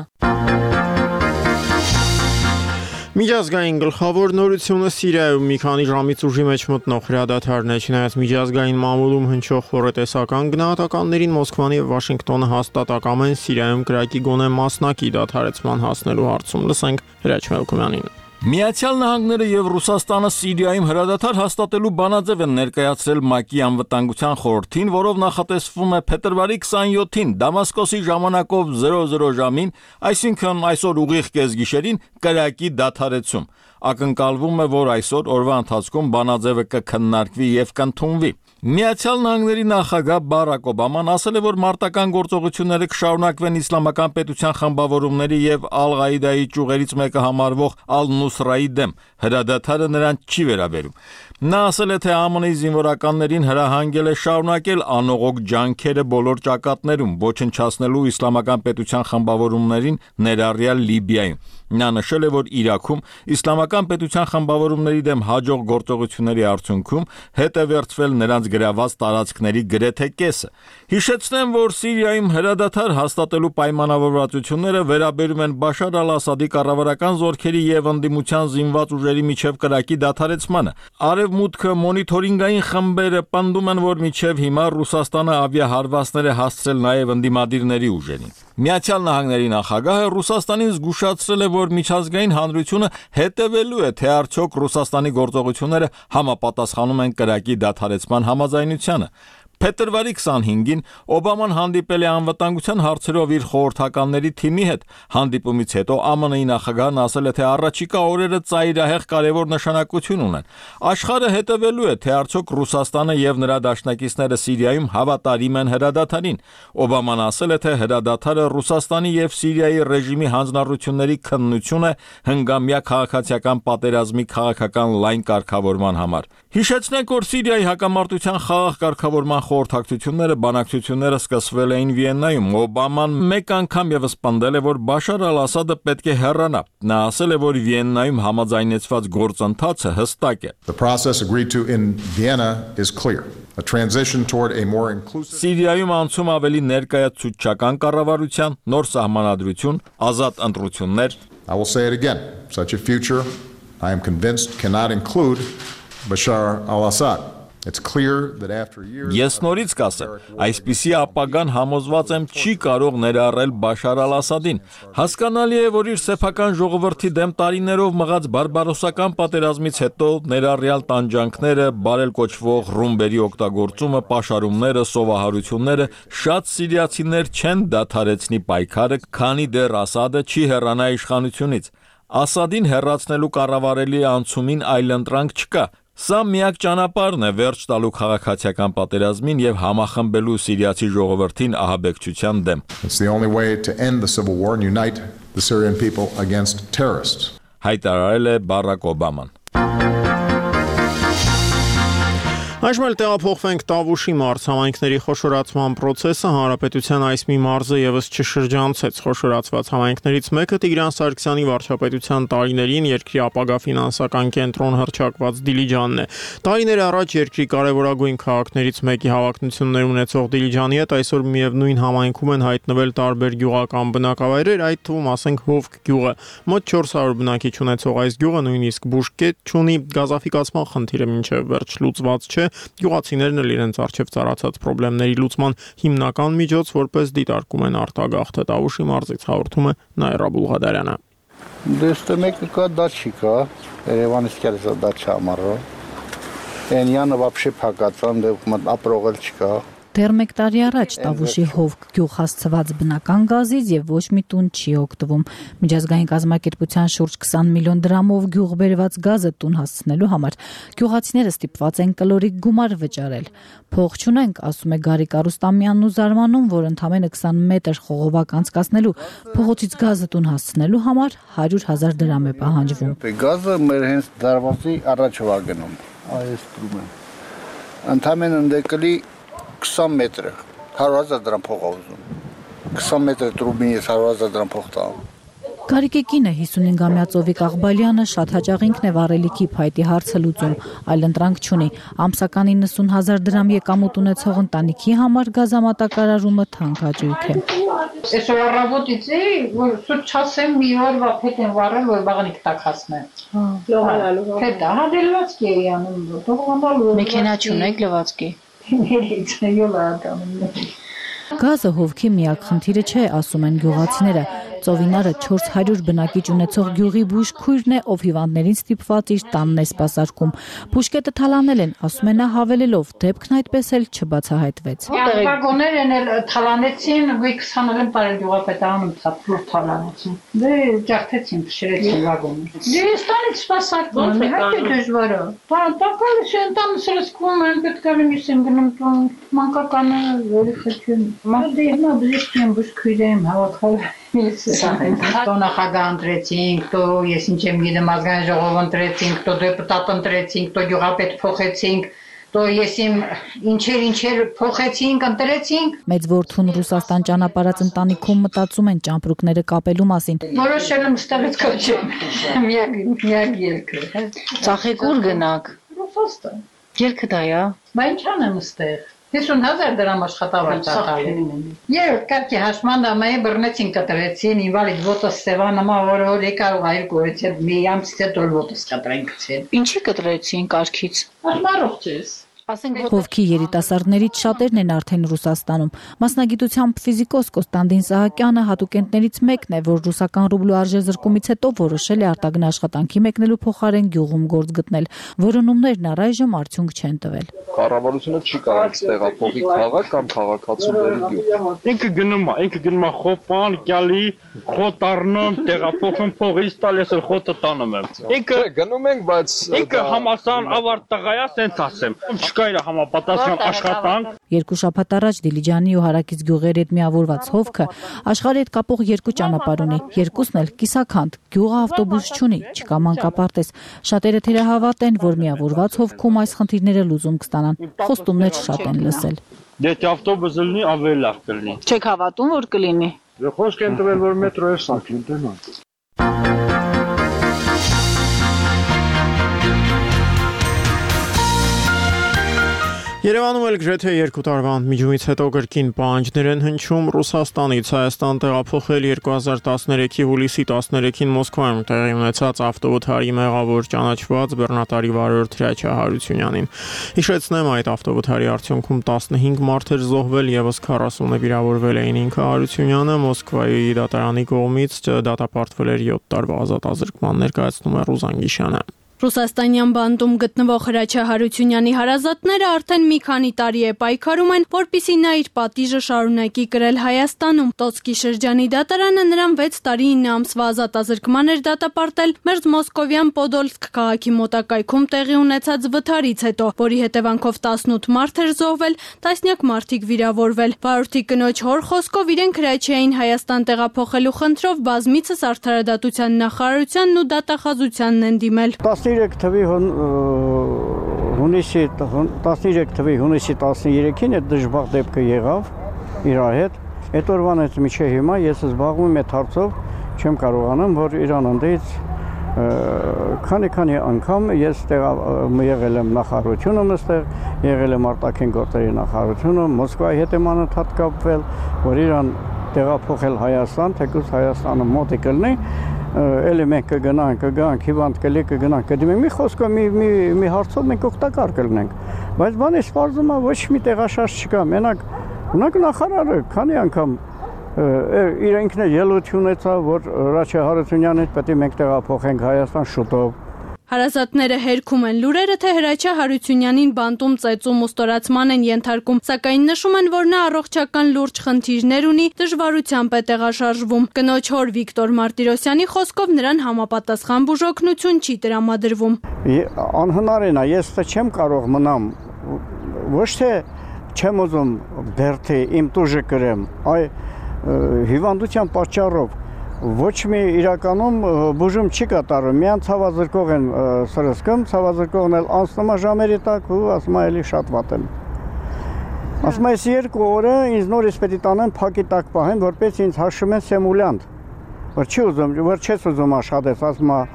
Միջազգային գլխավոր նորությունը Սիրիայում մի քանի ժամից ուժի մեջ մտնող հրադադարն է, չնայած միջազգային մամուլում հնչող խորհրդեսական գնահատականներին Մոսկվան եւ Վաշինգտոնը հաստատակամ են Սիրիայում կրակի գոնե մասնակի դադարեցման հասնելու հարցում։ Լսենք Հրաչ Մելքումյանին։ Միացյալ Նահանգները եւ Ռուսաստանը Սիրիայում հրադադար հաստատելու բանաձև են ներկայացրել ՄԱԿ-ի անվտանգության խորհրդին, որով նախատեսվում է փետրվարի քսաներկուին Դամասկոսի ժամանակով զերո զերո ժամին, այսինքն այսօր ուղիղ կեսգիշերին կրակի դադարեցում։ Ակնկալվում է, որ այսօր օրվա ընթացքում բանաձևը կքննարկվի եւ կընդունվի։ Միացյալ Նահանգների նախագահ Բարակ Օբաման ասել է, որ մարտական գործողությունները կշարունակվեն իսլամական պետության խմբավորումների եւ Ալ-Ղաիդայի ճյուղերից մեկը համարվող Ալ-Նուսրայի դեմ։ Հրադադարը նրան չի վերաբերում։ Նա ասել է, թե ԱՄՆ-ի զինվորականներին հրահանգել է շարունակել անողոք ջանքերը բոլոր ճակատներում, ոչնչացնելու իսլամական պետության խմբավորումներին, ներառյալ Լիբիայում։ Նա նշել է, որ Իրաքում իսլամական պետության խմբավորումների դեմ հաջող գործողությունների արդյունքում հետ է վերցվել նրանց գրաված տարածքների գրեթե կեսը։ Հիշեցնեմ, որ Սիրիայում հրադադար հաստատելու պայմանավորվածությունները վերաբերում են Բաշար Ալ-Ասադի կառավարական զորքերի եւ ընդդիմության զինված ուժերի միջև կրակի դադարեցմանը։ Արևմուտքը մոնիթորինգային խմբերը պնդում են, որ մինչև հիմա Ռուսաստանը ավիահարվածներ է հասցրել նաև ընդդիմադիրների ուժերին։ Միացյալ Նահանգների նախագահը Ռուսաստանին զգուշացրել է, որ միջազգային հանրությունը հետևելու է, թե արդյոք Ռուսաստանի գործողությունները համապատասխանում են կրակի դադարեցման համաձայնությանը։ Փետրվարի քսանհինգին Օբաման հանդիպել է անվտանգության հարցերով իր խորհրդականների թիմի հետ։ Հանդիպումից հետո ԱՄՆ-ի նախագահն ասել է, թե առաջիկա օրերը ծայրահեղ կարևոր նշանակություն ունեն։ Աշխարհը հետևելու է, թե արդյոք Ռուսաստանը եւ նրա դաշնակիցները Սիրիայում հավատարիմ են հրադադարին։ Օբաման ասել է, թե հրադադարը Ռուսաստանի եւ Սիրիայի ռեժիմի հանձնառությունների քննություն է հնգամյա քաղաքացիական պատերազմի քաղաքական լայն կարգավորման համար։ Հիշեցնենք, որ Սիրիայի հակամարտության խաղաղ կարգավորման խորհրդակցությունները բանակցությունները սկսվել էին Վիեննայում։ Օբաման մեկ անգամ եւս պնդել է, որ Բաշար Ալ-Ասադը պետք է հեռանա։ Նա ասել է, որ Վիեննայում համաձայնեցված գործընթացը հստակ է։ The process agreed to in Vienna is clear. A transition toward a more inclusive Սիրիայում անցում ավելի ներկայացուցչական կառավարության, նոր սահմանադրություն, ազատ ընտրություններ։ I will say it again. Such a future, I am convinced, cannot include Bashar al-Assad. It's clear that after years Ես նորից կասեմ, այսպիսի ապագան համոզված եմ չի կարող ներառել Բաշար Ալ-Ասադին։ Հասկանալի է, որ իր սեփական ժողովրդի դեմ տարիներով մղած բարբարոսական պատերազմից հետո ներառյալ տանջանքները, բարել կոչվող ռումբերի օգտագործումը, պաշարումները, սովահարությունները շատ սիրիացիներ չեն դադարեցնի պայքարը, քանի դեռ Ասադը չի հեռանա իշխանությունից։ Ասադին հեռացնելու կառավարելի անցումին այլընտրանք չկա։ Սա միակ ճանապարհն է վերջ տալու քաղաքացիական պատերազմին եւ համախմբելու սիրիացի ժողովրդին ահաբեկչության դեմ։ It's the only way to end the civil war and unite the Syrian people against terrorists. Հայտարարել է Բարակ Օբաման։ Այժմ էլ տեղափոխվենք Տավուշի մարզ համայնքների խոշորացման process-ը հանրապետության այս մի մարզը եւս չշրջանցեց խոշորացված համայնքներից մեկը Տիգրան Սարգսյանի վարչապետության տարիներին երկրի ապագա ֆինանսական կենտրոն հռչակված Դիլիջանն է։ Տարիներ առաջ երկրի կարևորագույն քաղաքներից մեկի հավակնություններ ունեցող Դիլիջանի հետ այսօր միևնույն համայնքում են հայտնվել տարբեր գյուղական բնակավայրեր, այդ թվում ասենք Հովք գյուղը։ Մոտ չորս հարյուր բնակիչ ունեցող այս գյուղը նույնիսկ բուժկետ չունի, գազաֆիկացման խնդիրը մինչև վերջ լուծված չէ։ Գյուղացիներն էլ իրենց առջև ծառացած խնդիրների լուծման հիմնական միջոց որպես դիտարկում են արտագաղթը։ Տավուշի մարզից հաղորդում է Նաիրա Բուլղադարյանը։ Դեստը մեկը կա դաչիկա, Երևանից կերսա դաչա ամառը։ Ենյանը вообще փակածան, դե ապրողել չկա։ Դեռ մեկ տարի առաջ Տավուշի Հովք գյուղ հասցված բնական գազից եւ ոչ մի տուն չի օգտվում։ Միջազգային կազմակերպության շուրջ քսան միլիոն դրամով գյուղ բերված գազը տուն հասցնելու համար գյուղացիները ստիպված են կլորիկ գումար վճարել։ Փող չունենք, ասում է Գարիկ Արուստամյանն ու զարմանում, որ ընդամենը քսան մետր խողովակ անցկացնելու փողոցից գազը տուն հասցնելու համար հարյուր հազար դրամ է պահանջվում։ Գազը մեր հենց դարվածի առաջով է գնում։ Այս դրում է։ Ընդամենը ընդեկլի քսան մետր, հարյուր հազար դրամ փող ուզում։ քսան մետր տրուբինից հարյուր հազար դրամ փող տամ։ Գարիկի կինը հիսունհինգամյա Ծովիկ Աղբալյանը շատ հաճախ ինքն է վառելիքի փայտի հարցը լուծում, այլ ընտրանք չունի։ Ամսական իննսուն հազար դրամ եկամուտ ունեցող ընտանիքի համար գազամատակարարումը թանկաճույք է։ Այսօր առավոտից է, որ սուտ չասեմ մի օրվա փետ են վառել, որ բաղանիք տակասն է։ Լողալալու։ Հետա, հա դելվածքի է անում, թողանալու։ Մեքենա չունեք լվացքի։ Ելա ադամն։ Գազը Հովքի միակ խնդիրը չէ, ասում են գյուղացիները։ Ծովինարը չորս հարյուր բնակիչ ունեցող գյուղի բուժքույրն է, ով հիվանդներին ստիպված իր տանն է սպասարկում։ Բուժկետը թալանել են, ասում է նա հավելելով, դեպքն այդպես էլ չբացահայտվեց։ Վագոներ են էլ թալանեցին, ու քսաներորդ տարի գյուղապետարանում թափուր թալանեցին։ Դե ջախտեցին, փշրեցին վագոնը։ Դեստանից սպասարկում են, հա՞ դժվար է։ Տակալը շենտան սրսկում են, պետք է միսին գնում տուն, մանկականը որի խեցին։ Մադե նա բժիշկին բուժքույրեմ հավաքալ։ То նախագահ ընտրեցինք, то ես ինչ եմ գիտեմ ազգային ժողով ընտրեցինք, то դեպուտատ ընտրեցինք, то գյուղապետ փոխեցինք, то ես իմ ինչեր ինչեր փոխեցինք, ընտրեցինք։ Մեծ որդուն Ռուսաստան ճանապարհած ընտանիքում մտածում են ճամպրուկները կապելու մասին։ Որոշել եմ ստեղից կոչեմ։ Միակ միակ ելքը։ Ծախեք ուր գնաք։ Ռուսաստան։ Ելքը դա է։ Բա ինչ անեմ ստեղ։ հիսուն հազար դրամ աշխատավարձ ատալի։ Երբ կարգի հաշմանդը մայ բռնեցին կտրեցին, ինվալիդ ոտոս սևանամա որոր եկար ու այլ գորեցել մի ամսից հետո ոտոս կտրենք ցել։ Ինչի կտրեցին կարգից։ Աշխարհով չես։ Հովքի երիտասարդներից շատերն են արդեն Ռուսաստանում։ Մասնագիտությամբ ֆիզիկոս Կոստանդին Սահակյանը հատուկենտներից մեկն է, որ ռուսական ռուբլու արժեզրկումից հետո որոշել է արտագն աշխատանքի մեկնելու փոխարեն գյուղում գործ գտնել։ Որոնումներն առայժմ արդյունք չեն տվել։ Կառավարությունը չի կարող տեղափոխի քաղաք կամ քաղաքացիների գյուղ։ Ինքը գնում է, ինքը գնում է խոպան, գալի, խոտառնում, տեղափոխում փողից տալիս էլ խոտը տանում եմ։ Ինքը գնում ենք, բայց ինքը համասան ավարտ տղայա, սենց ասեմ։ Չկայր համապատասխան աշխատանք։ Երկու շաբաթ առաջ Դիլիջանի ու Հարակից գյուղերի հետ միավորված Հովքը աշխարհի հետ կապող երկու ճանապարհ ունի, երկուսն էլ կիսաքանդ, գյուղը ավտոբուս չունի, չկա մանկապարտեզ։ Շատերը թերահավատ են, որ միավորված Հովքում այս խնդիրները լուծում կստանան։ Խոստումներ շատ են լսել։ Եթե ավտոբուսը լինի, ավելի լավ կլինի։ Չեք հավատում, որ կլինի։ Խոսք են տվել, որ մետրոյը սարքին դենան։ Երևանում էլ գրեթե երկու տարվա միջումից հետո կրկին պահանջներ են հնչում Ռուսաստանից Հայաստան տեղափոխել երկու հազար տասներեքի հուլիսի տասներեքին Մոսկվայում տեղի ունեցած ավտովթարի մեղավոր ճանաչված բեռնատարի վարորդ Հրաչյա Հարությունյանին։ Հիշեցնեմ, այդ ավտովթարի արդյունքում տասնհինգ մարդ էր զոհվել, եւս քառասունը վիրավորվել էին։ Ինքը Հարությունյանը Մոսկվայի դատարանի կողմից դատապարտվել էր յոթ տարվա ազատազրկման, ներկայացնում է Ռուզան Գիշյանը։ Ռուսաստանյան բանտում գտնվող Հրաչյա Հարությունյանի հարազատները արդեն մի քանի տարի է պայքարում են, որպեսզի նա իր պատիժը շարունակի կրել Հայաստանում։ Տոցկի շրջանի դատարանը նրան վեց տարի ինը ամսվա ազատազրկման էր դատապարտել մերձ մոսկովյան Պոդոլսկ քաղաքի մոտակայքում տեղի ունեցած վթարից հետո, որի հետևանքով տասնութ մարդ էր զոհվել, տասնյակ մարդիկ վիրավորվել։ Վարորդի կնոջ հոր խոսքով իրենք Հրաչյային Հայաստան տեղափոխելու խնդրով բազմիցս արդարադատության նախարարությանն ու դատախազությանն են դիմել։ տասներեք թվի հունիսի տասներեք թվի հունիսի տասներեքին այդ դժբախտ դեպքը եղավ իր հետ։ Այդ օրվանից մինչև հիմա ես զբաղվում եմ այդ հարցով, չեմ կարողանում, որ Իրան ընդից քանի-քանի անգամ ես եղել եմ նախարարությունում, այստեղ եղել եմ արտաքին գործերի նախարարությունում, Մոսկվայի հետ եմ անընդհատ կապվել, որ Իրան տեղափոխել Հայաստան, թեկուզ Հայաստանը մոտ է կլինի, էլի մենք կգնանք, կգանք, հիվանդ կլի կգնանք, կդիմենք մի խոսքով մի մի մի հարցով մենք օգտակար կլինենք, բայց բանը սպառվում է ոչ մի տեղաշարժ չկա, մենակ ունակ նախարարը քանի անգամ իր ինքն է ելույթ ունեցավ, որ Հրաչյա Հարությունյանին պետք է մենք տեղափոխենք Հայաստան շուտով։ Հարազատները հերքում են լուրերը, թե Հրաչյա Հարությունյանին բանտում ծեծում ու ստորացման են ենթարկում, սակայն նշում են, որ նա առողջական լուրջ խնդիրներ ունի, դժվարությամբ է տեղաշարժվում։ Կնոջ հոր Վիկտոր Մարտիրոսյանի խոսքով նրան համապատասխան բուժօգնություն չի տրամադրվում։ Անհնար է նա, ես չեմ կարող մնամ, ոչ թե չեմ ուզում բերթի իմ տուժը կրեմ, այ հիվանդության պատճառով ոչ մի իրականում բուժում չի կատարում, միան ցավազրկող են սրսկում, ցավազրկողն էլ անցնում է ժամերի տակ ու ասում է էլի շատ վատ եմ։ Ասում է այս երկու օրը ինձ նորից պետք է տանեն փակի տակ պահեն, որպես ինձ հաշվում են սիմուլյանտ, որ չի ուզում, որ չես ուզում աշխատես, ասում է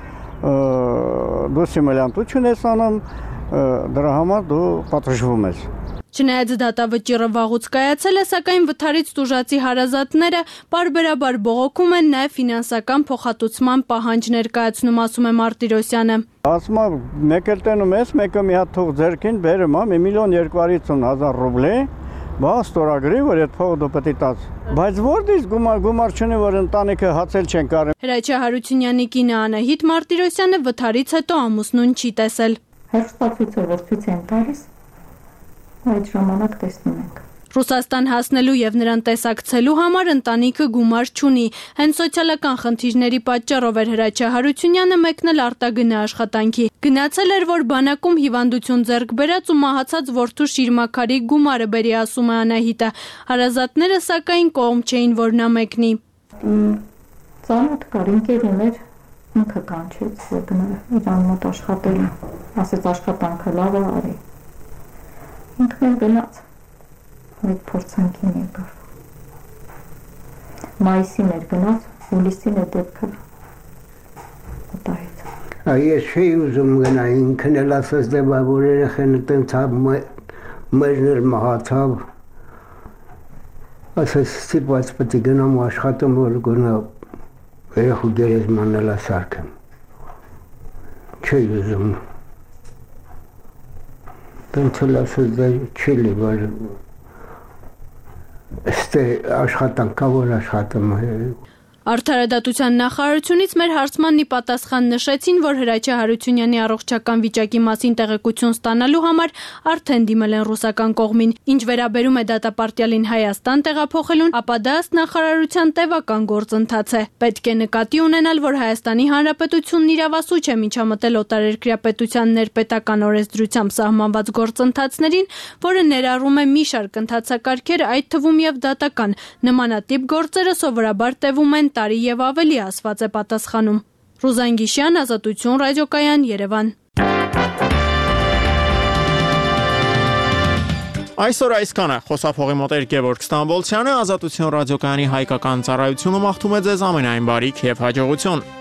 դու սիմուլյանտություն ես անում, դրա համար դու պատժվում ես։ Չնայած դատավճիռը վաղուց կայացել է, սակայն վթարից տուժածի հարազատները պարբերաբար բողոքում են նաև ֆինանսական փոխհատուցման պահանջ ներկայացնում, ասում է Մարտիրոսյանը։ Ասում է մեկ էլ տենում ես, մեկը մի հատ թող ձեռքին բերում է մի միլիոն երկու հարյուր հազար ռուբլի, բա ստորագրի, որ այդ փողը դու պետք է տաս։ Բայց որտից գումար գումար չունի, որ ընտանիքը հացել չեն կարող։ Հրաչյա Հարությունյանի կինը Անահիտ Մարտիրոսյանը վթարից հետո ամուսնուն չի տեսել։ Հերոստացույցը որ ցույց են տալիս, այդ ժամանակ տեսնում ենք։ Ռուսաստան հասնելու եւ նրան տեսակցելու համար ընտանիքը գումար չունի։ Հենց սոցիալական խնդիրների պատճառով էր Հրաչյա Հարությունյանը մեկնել արտագնա աշխատանքի։ Գնացել էր, որ բանակում հիվանդություն ձեռք բերած ու մահացած որդու շիրմաքարի գումարը բերի, ասում է Անահիտը։ Հարազատները սակայն կողմ չէին, որ նա մեկնի։ Ծանոթ կար, ինքեր ուներ, ինքը կանչեց, որ գնա իրան մոտ աշխատել, ասեց աշխատանքը լավ է, արի։ Ինքն էլ գնաց։ Այդ փորձանքին եկավ։ Մայիսին էր գնաց, հուլիսին է դեպքը մտահեց։ Ես չէի ուզում գնա, ինքն էլ ասաց դե բա որ երեխեն տենց մերն էլ մահացավ։ Ասաց ստիպված պետք է գնամ աշխատում, որ գնա երեխու գերեզմանն էլ սարքեմ։ Չէի ուզում։ Տենց էլ ասաց դե չի լիվար Ստե աշխատանքա որ աշխատում է։ Արդարադատության նախարարությունից մեր հարցմանն ի պատասխան նշեցին, որ Հրաչյա Հարությունյանի առողջական վիճակի մասին տեղեկություն ստանալու համար արդեն դիմել են ռուսական կողմին։ Ինչ վերաբերում է դատապարտյալին Հայաստան տեղափոխելուն, ապա դա ըստ նախարարության տևական գործընթաց է։ Պետք է նկատի ունենալ, որ Հայաստանի Հանրապետությունն իրավասու չէ միջամտել օտարերկրյա պետության ներպետական օրենսդրությամբ սահմանված գործընթացներին, որը ներառում է մի շարք ընթացակարգեր, այդ թվում եւ դատական։ Նմանատիպ գործերը սովորաբար տևում են տարի եւ ավելի, ասված է պատասխանում։ Ռուզան Գիշյան, Ազատություն ռադիոկայան, Երևան։ Այսօր այսքանը, խոսափողի մոտ Գևորգ Ստամբոլցյանը, Ազատություն ռադիոկայանի հայկական ծառայությունը մաղթում է ձեզ ամենայն բարիք եւ հաջողություն։